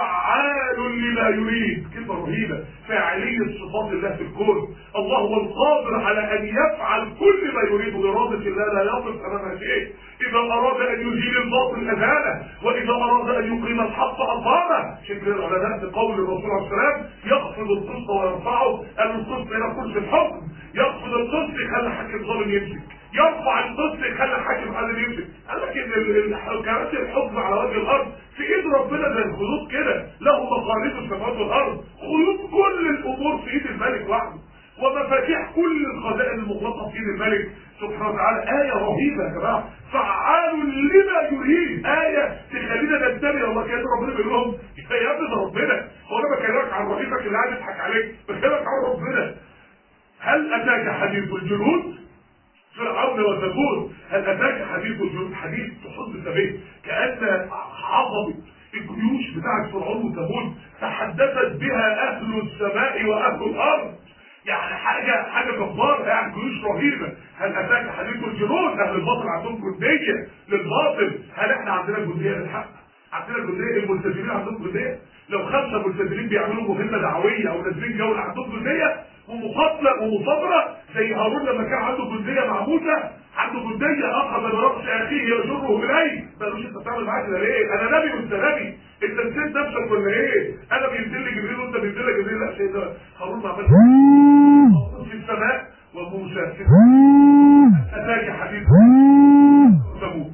فعال لما يريد. كلمه رهيبه. فاعليه صفات الله في الكون. الله هو القادر على ان يفعل كل ما يريد. اراده الله لا يقف امامها شيء. اذا اراد ان يزيل الباطل ازاله، واذا اراد ان يقيم الحق اقامه. شكل العلماء بقول الرسول عليه السلام يخفض القسط ويرفعه. قال القسط هنا كرسي الحكم، يرفض القسط يخلي حاكم ظالم يمسك، يرفع القسط يخلي حاكم عادل يمسك. قال لك ان كراسي الحكم على وجه الارض في ايد ربنا زي الخيوط كده، له مقاليد السماوات والارض، خيوط كل الامور في ايد الملك وحده، ومفاتيح كل الخزائن المغلقه في ايد الملك سبحانه وتعالى. آية رهيبة يا جماعة، فعال لما يريد، آية تخلينا ننتبه. الله كان ربنا بيقول لهم يا ابني ده ربنا، هو انا بكلمك عن رهيبك اللي قاعد يضحك عليك، بكلمك عن ربنا. هل اتاك حديث الجنود؟ فرعون وثمود، هل اتاك حديث الجنود؟ حديث تحدث به كأن عظمة الجيوش بتاعت فرعون وثمود تحدثت بها اهل السماء واهل الارض، يعني حاجه جباره، يعني جيوش رهيبه. هل اتاك حديث الجنود؟ اهل الباطل عندهم جنديه للباطل، هل احنا عندنا جنديه للحق؟ عندنا جنديه؟ الملتزمين عندهم جنديه؟ لو 5 ملتزمين بيعملوا مهمه دعويه او نازلين جوله عندهم جنديه ومقاتله ومصابره زي هارون لما كان عنده جنديه مع موسى، عنده جنديه اخذ براس اخيه يجره اليه. ما قالوش انت بتعمل معايا كده ليه؟ انا نبي وانت نبي، انت نسيت نفسك ولا ايه؟ انا بينزل لي جبريل وانت بينزل لك جبريل. لا شيء ده هارون ما عملش في السماء وموسى في اتاك حديث ثمود.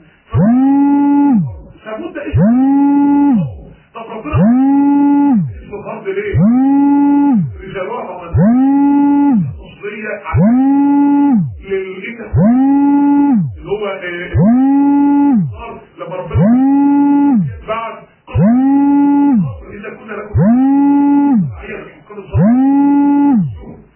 ثمود ده اسمه، طب ربنا اسمه فرد ليه؟ رجالوها أصلية للإنسان اللي هو لما ربنا بعد إذا كنا لكم هي الحكام الظالمين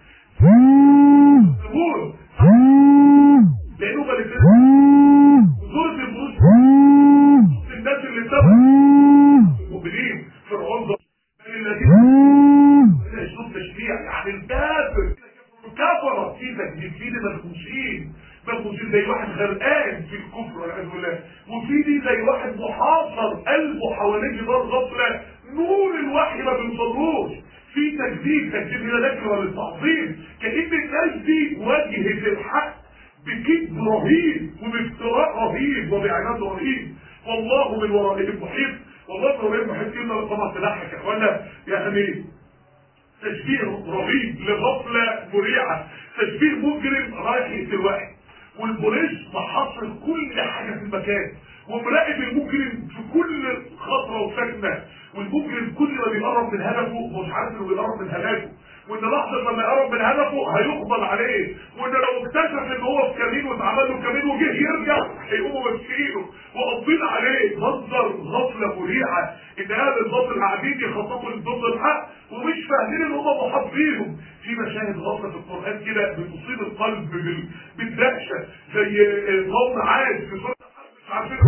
لأنه ملكات وزورة البروس الناس اللي اتبعوا المؤمنين فرعون الذين اسلوب تشريع، يعني الكافر كفر في تكذيب، في دي مخوشين زي واحد غرقان في الكفر والعياذ بالله، وفي دي زي واحد محاصر قلبه حواليه جدار غفله نور الوحي ما بيوصلوش، في تكذيب هنا نكره للتعظيم، كأن الناس دي واجهت الحق بكذب رهيب وبافتراء رهيب وبعناد رهيب، والله من ورائهم محيط. والله من ورائهم محيط كلمه طبعا تضحك يا اخوانا، يعني تشبيه رهيب لغفله مريعه، تشبيه مجرم رايح يقتل واحد والبوليس محاصر كل حاجه في المكان ومراقب المجرم في كل خطره وسكنه، والمجرم كل ما بيقرب من هدفه مش عارف انه بيقرب من هلاكه، وان لحظه لما يقرب من هدفه هيقبض عليه، وان لو اكتشف ان هو في كمين واتعمل له كمين وجه يرجع هيقوموا ماسكينه وقابضين عليه. منظر غفله مريعه ان اهل الباطل قاعدين يخططوا ضد الحق ومش فاهمين ان هم محاطين. في مشاهد غفله في القران كده بتصيب القلب بالدهشه زي قوم عاد في سوره مش عارفين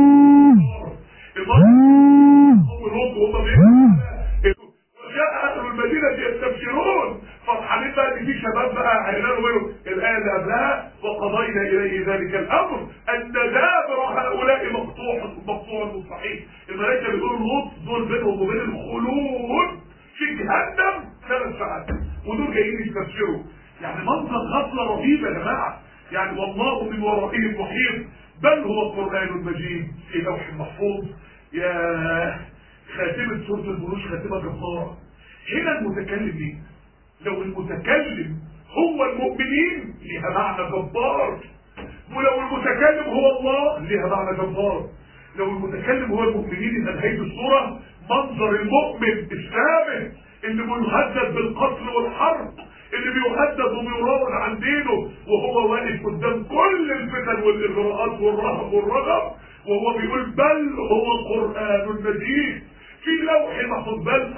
وجاء اهل المدينه يستبشرون فرحانين بقى ان في شباب بقى هينالوا الايه اللي قبلها وقضينا اليه ذلك الامر ان دابر هؤلاء مقطوع مصحيح. الملائكه بيقولوا لوط دول بينهم وبين الخلود في جهنم 3 ساعات ودول جايين يستبشروا. يعني منظر غفله رهيبه يا جماعه، يعني والله من ورائهم محيط، بل هو القران المجيد في لوح محفوظ. يا خاتمه سوره البروج خاتمه جباره. هنا المتكلم مين؟ لو المتكلم هو المؤمنين ليها معنى جبار، ولو المتكلم هو الله ليها معنى جبار. لو المتكلم هو المؤمنين يبقى نهايه الصوره منظر المؤمن الثابت اللي بيهدد بالقتل والحرب، اللي بيهدد وبيراود عن دينه وهو واقف قدام كل الفتن والاغراءات والرهب والرغب وهو بيقول بل هو قرآن مجيد في لوح محفوظ. بل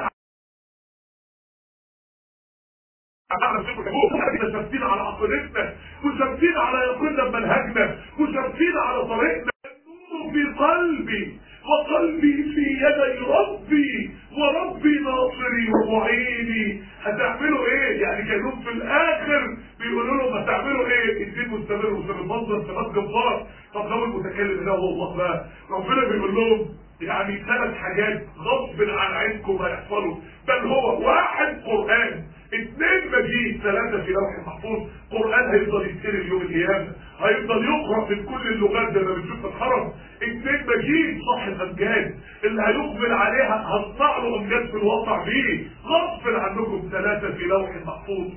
ثابتين على عقيدتنا وثابتين على يقيننا بمنهجنا وثابتين على طريقنا. النور في قلبي وقلبي في يدي ربي وربي ناصري ومعيني. هتعملوا ايه؟ يعني كانوا في الاخر بيقولوا لهم هتعملوا ايه؟ الدين مستمر وسط المنظر ثبات جبار. طب لو المتكلم ده هو الله بقى، ربنا بيقول لهم يعني 3 حاجات غصب عن عينكم هيحصلوا، بل هو 1 قرآن، 2 مجيد، 3 في لوح محفوظ. قرآن هيفضل يتقرأ يوم القيامة، هيفضل يقرأ من كل اللغات زي ما بنشوف في الحرم. 2 مجيد صح الامجاد اللي هيقبل عليها هتصنع له امجاد في الواقع بيه غصب عنكم. 3 في لوح محفوظ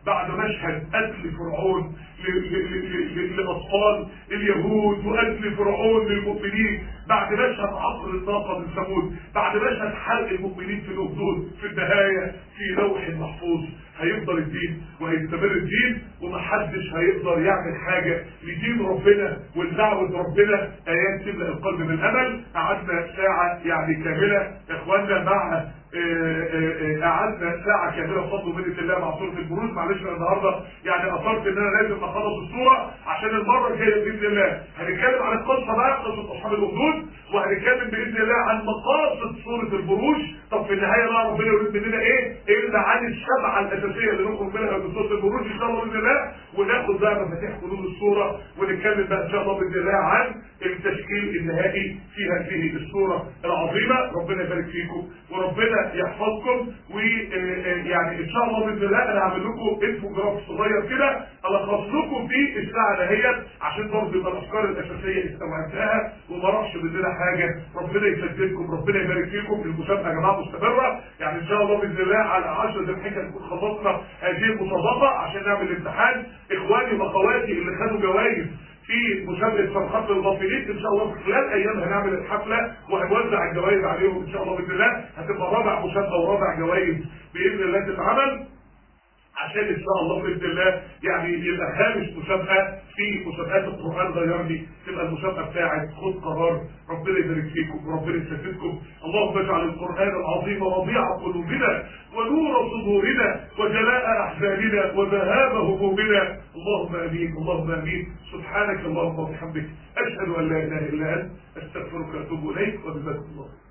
بعد مشهد قتل فرعون لاطفال اليهود وقتل فرعون للمؤمنين، بعد مشهد عصر الناقه من ثمود، بعد مشهد حرق المؤمنين في الاخدود، في النهايه في لوح محفوظ هيفضل الدين وهيستمر الدين، ومحدش هيقدر يعمل حاجه لدين ربنا ولدعوه ربنا. ايات تملا القلب بالامل. قعدنا ساعه يعني كامله يا اخوانا مع قعدنا ساعه كامله بفضل ومنه الله مع سوره البروج. معلش انا النهارده يعني اثرت ان انا لازم اخلص السوره عشان المره الجايه باذن الله هنتكلم عن القصه بقى، قصه اصحاب الاخدود، وهنتكلم باذن الله عن مقاصد سوره البروج. طب في النهايه بقى ربنا يريد مننا ايه؟ الا عن الشبعه الاساسيه اللي نخرج منها من سوره البروج ان شاء الله باذن الله، وناخد بقى مفاتيح حدود السوره ونتكلم بقى ان شاء الله باذن الله عن التشكيل النهائي في هذه السوره العظيمه. ربنا يبارك فيكم وربنا يحفظكم، ويعني ان شاء الله باذن الله انا هعمل لكم انفوجراف صغير كده الخص لكم في الساعه دهيت عشان برضه يبقى الافكار الاساسيه استوعبتها وما راحش مننا حاجه. ربنا يسددكم، ربنا يبارك فيكم. المسابقه يا جماعه مستمره، يعني ان شاء الله باذن الله على 10 ذي الحجه نكون خلصنا هذه المسابقه عشان نعمل الامتحان. اخواني واخواتي اللي خدوا جوائز في مسابقه فرحات للغافلين ان شاء الله في خلال ايام هنعمل الحفله وهنوزع الجوائز عليهم ان شاء الله باذن الله. هتبقى رابع مسابقه ورابع جوائز باذن الله تتعمل عشان ان شاء الله باذن الله يعني يبقى خامس مسابقه في مسابقات القران غيرني، تبقى المسابقه بتاعت خد قرار. ربنا يبارك فيكم وربنا يسددكم. اللهم اجعل القران العظيم ربيع قلوبنا ونور صدورنا وجلاء احزاننا وذهاب همومنا. اللهم امين، اللهم امين. سبحانك اللهم وبحمدك اشهد ان لا اله الا انت استغفرك واتوب اليك وجزاكم الله.